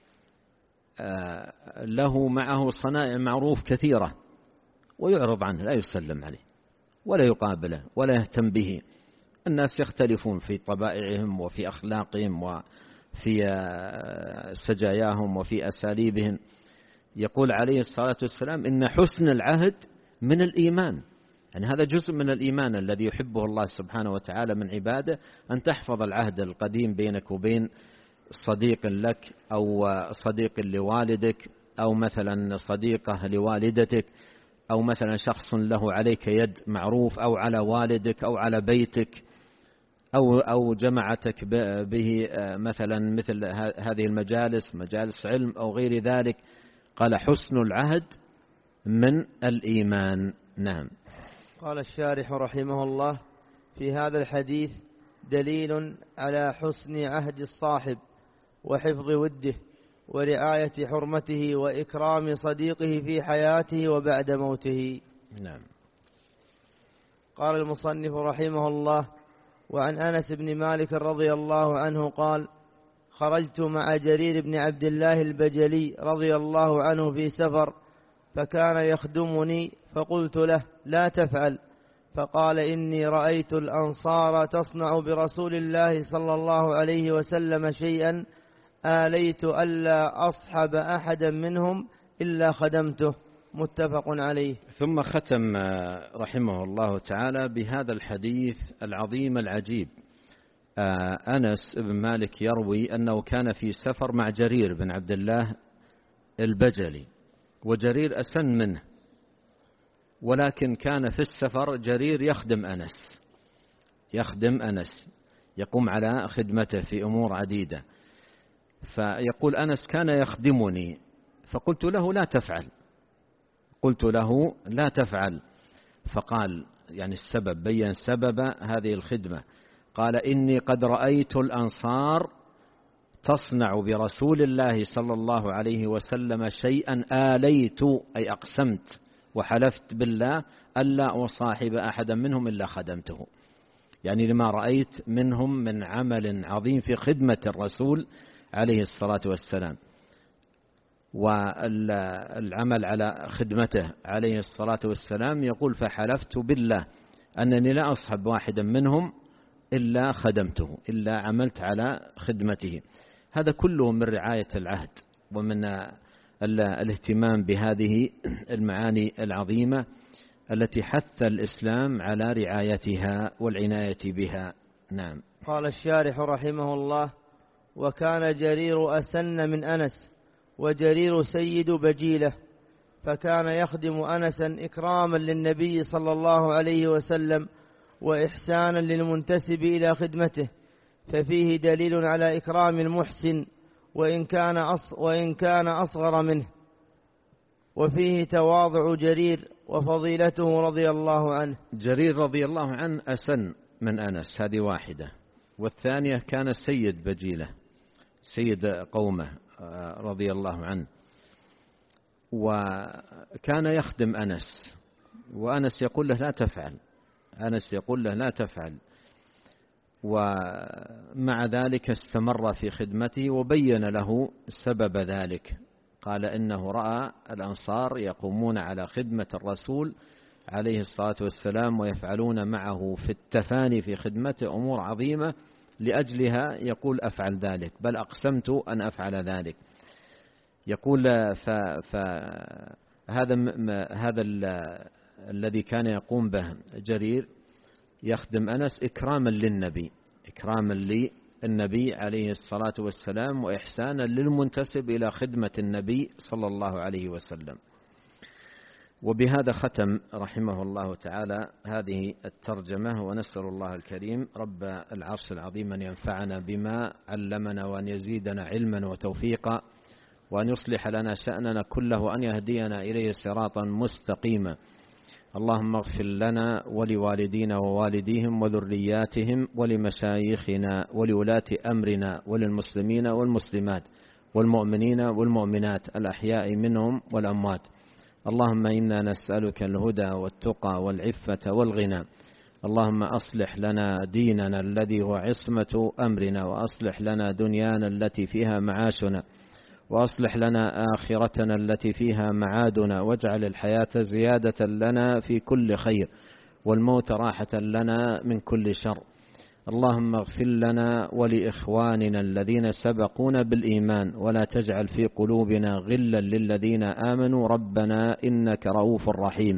B: له معه صنائع معروف كثيرة ويعرض عنه، لا يسلم عليه ولا يقابله ولا يهتم به. الناس يختلفون في طبائعهم وفي أخلاقهم وفي سجاياهم وفي أساليبهم. يقول عليه الصلاة والسلام: إن حسن العهد من الإيمان. يعني هذا جزء من الإيمان الذي يحبه الله سبحانه وتعالى من عباده، أن تحفظ العهد القديم بينك وبين صديق لك أو صديق لوالدك، أو مثلا صديقة لوالدتك، أو مثلا شخص له عليك يد معروف، أو على والدك أو على بيتك، أو أو جمعتك به مثلا مثل هذه المجالس، مجالس علم أو غير ذلك. قال: حسن العهد من الإيمان. نعم.
A: قال الشارح رحمه الله: في هذا الحديث دليل على حسن عهد الصاحب وحفظ وده ورعاية حرمته وإكرام صديقه في حياته وبعد موته.
B: نعم.
A: قال المصنف رحمه الله: وعن أنس بن مالك رضي الله عنه قال: خرجت مع جرير بن عبد الله البجلي رضي الله عنه في سفر، فكان يخدمني، فقلت له: لا تفعل. فقال: إني رأيت الأنصار تصنع برسول الله صلى الله عليه وسلم شيئا آليت ألا أصحب أحدا منهم إلا خدمته. متفق عليه.
B: ثم ختم رحمه الله تعالى بهذا الحديث العظيم العجيب. أنس بن مالك يروي أنه كان في سفر مع جرير بن عبد الله البجلي، وجرير أسن منه، ولكن كان في السفر جرير يخدم أنس يخدم أنس يقوم على خدمته في أمور عديدة. فيقول أنس كان يخدمني فقلت له لا تفعل قلت له لا تفعل فقال يعني السبب، بين سبب هذه الخدمة، قال إني قد رأيت الأنصار تصنع برسول الله صلى الله عليه وسلم شيئا آليت أي أقسمت وحلفت بالله ألا أصاحب أحدا منهم إلا خدمته، يعني لما رأيت منهم من عمل عظيم في خدمة الرسول عليه الصلاة والسلام والعمل على خدمته عليه الصلاة والسلام. يقول فحلفت بالله أنني لا أصحب واحدا منهم إلا خدمته إلا عملت على خدمته. هذا كله من رعاية العهد ومن الاهتمام بهذه المعاني العظيمة التي حث الإسلام على رعايتها والعناية بها. نعم.
A: قال الشارح رحمه الله: وكان جرير أسن من أنس، وجرير سيد بجيلة، فكان يخدم أنسا إكراما للنبي صلى الله عليه وسلم وإحسانا للمنتسب إلى خدمته، ففيه دليل على إكرام المحسن وإن كان أص وإن كان أصغر منه، وفيه تواضع جرير وفضيلته رضي الله عنه.
B: جرير رضي الله عنه أسن من أنس، هذه واحدة. والثانية كان سيد بجيلة سيد قومه رضي الله عنه، وكان يخدم أنس، وأنس يقول له لا تفعل أنس يقول له لا تفعل ومع ذلك استمر في خدمته وبين له سبب ذلك. قال إنه رأى الأنصار يقومون على خدمة الرسول عليه الصلاة والسلام ويفعلون معه في التفاني في خدمته أمور عظيمة، لأجلها يقول أفعل ذلك، بل أقسمت أن أفعل ذلك. يقول فهذا هذا الذي كان يقوم به جرير يخدم أنس إكراما للنبي إكراما للنبي عليه الصلاة والسلام وإحسانا للمنتسب إلى خدمة النبي صلى الله عليه وسلم. وبهذا ختم رحمه الله تعالى هذه الترجمة، ونسأل الله الكريم رب العرش العظيم أن ينفعنا بما علمنا وأن يزيدنا علما وتوفيقا، وأن يصلح لنا شأننا كله وأن يهدينا إليه صراطا مستقيما. اللهم اغفر لنا ولوالدينا ووالديهم وذرياتهم ولمشايخنا ولولاة أمرنا وللمسلمين والمسلمات والمؤمنين والمؤمنات الأحياء منهم والأموات. اللهم إنا نسألك الهدى والتقى والعفة والغنى. اللهم أصلح لنا ديننا الذي هو عصمة أمرنا، وأصلح لنا دنيانا التي فيها معاشنا، وأصلح لنا آخرتنا التي فيها معادنا، واجعل الحياة زيادة لنا في كل خير والموت راحة لنا من كل شر. اللهم اغفر لنا ولإخواننا الذين سبقونا بالإيمان، ولا تجعل في قلوبنا غلا للذين آمنوا ربنا إنك رؤوف رحيم.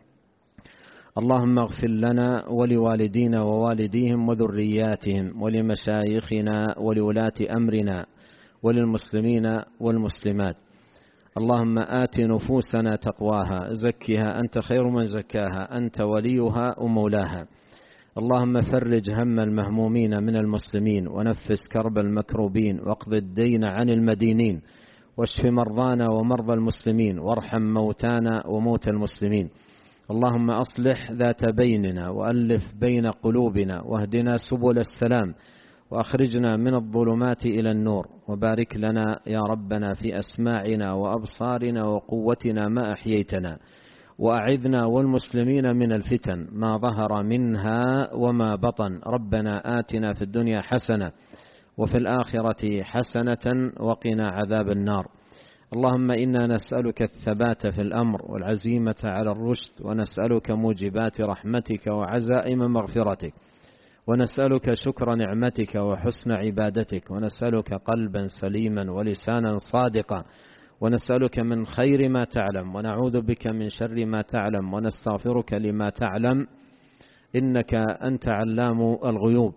B: اللهم اغفر لنا ولوالدينا ووالديهم وذرياتهم ولمشايخنا ولولاة أمرنا وللمسلمين والمسلمات. اللهم آت نفوسنا تقواها، زكها أنت خير من زكاها، أنت وليها ومولاها. اللهم فرج هم المهمومين من المسلمين، ونفس كرب المكروبين، واقض الدين عن المدينين، واشف مرضانا ومرضى المسلمين، وارحم موتانا وموتى المسلمين. اللهم أصلح ذات بيننا وألف بين قلوبنا، واهدنا سبل السلام، وأخرجنا من الظلمات إلى النور، وبارك لنا يا ربنا في أسماعنا وأبصارنا وقوتنا ما أحييتنا، وأعذنا والمسلمين من الفتن ما ظهر منها وما بطن. ربنا آتنا في الدنيا حسنة وفي الآخرة حسنة وقنا عذاب النار. اللهم إنا نسألك الثبات في الأمر والعزيمة على الرشد، ونسألك موجبات رحمتك وعزائم مغفرتك، ونسألك شكر نعمتك وحسن عبادتك، ونسألك قلبا سليما ولسانا صادقا، ونسألك من خير ما تعلم، ونعوذ بك من شر ما تعلم، ونستغفرك لما تعلم، إنك أنت علام الغيوب.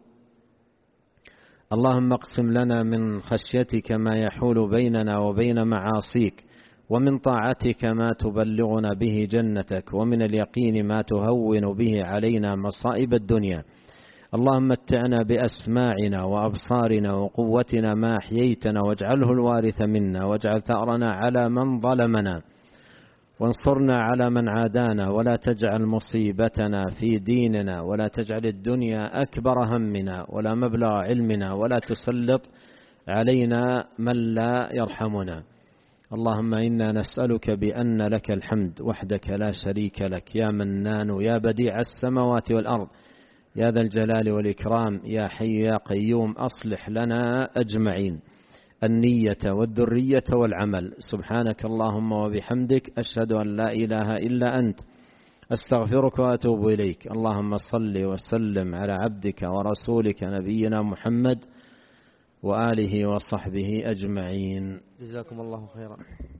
B: اللهم اقسم لنا من خشيتك ما يحول بيننا وبين معاصيك، ومن طاعتك ما تبلغنا به جنتك، ومن اليقين ما تهون به علينا مصائب الدنيا. اللهم متعنا بأسماعنا وأبصارنا وقوتنا ما أحييتنا، واجعله الوارث منا، واجعل ثأرنا على من ظلمنا، وانصرنا على من عادانا، ولا تجعل مصيبتنا في ديننا، ولا تجعل الدنيا أكبر همنا ولا مبلغ علمنا، ولا تسلط علينا من لا يرحمنا. اللهم إنا نسألك بأن لك الحمد وحدك لا شريك لك، يا منان يا بديع السماوات والأرض، يا ذا الجلال والإكرام، يا حي يا قيوم، أصلح لنا أجمعين النية والذرية والعمل. سبحانك اللهم وبحمدك، أشهد أن لا إله إلا أنت، أستغفرك وأتوب إليك. اللهم صل وسلم على عبدك ورسولك نبينا محمد وآله وصحبه أجمعين.
A: جزاكم الله خيرا.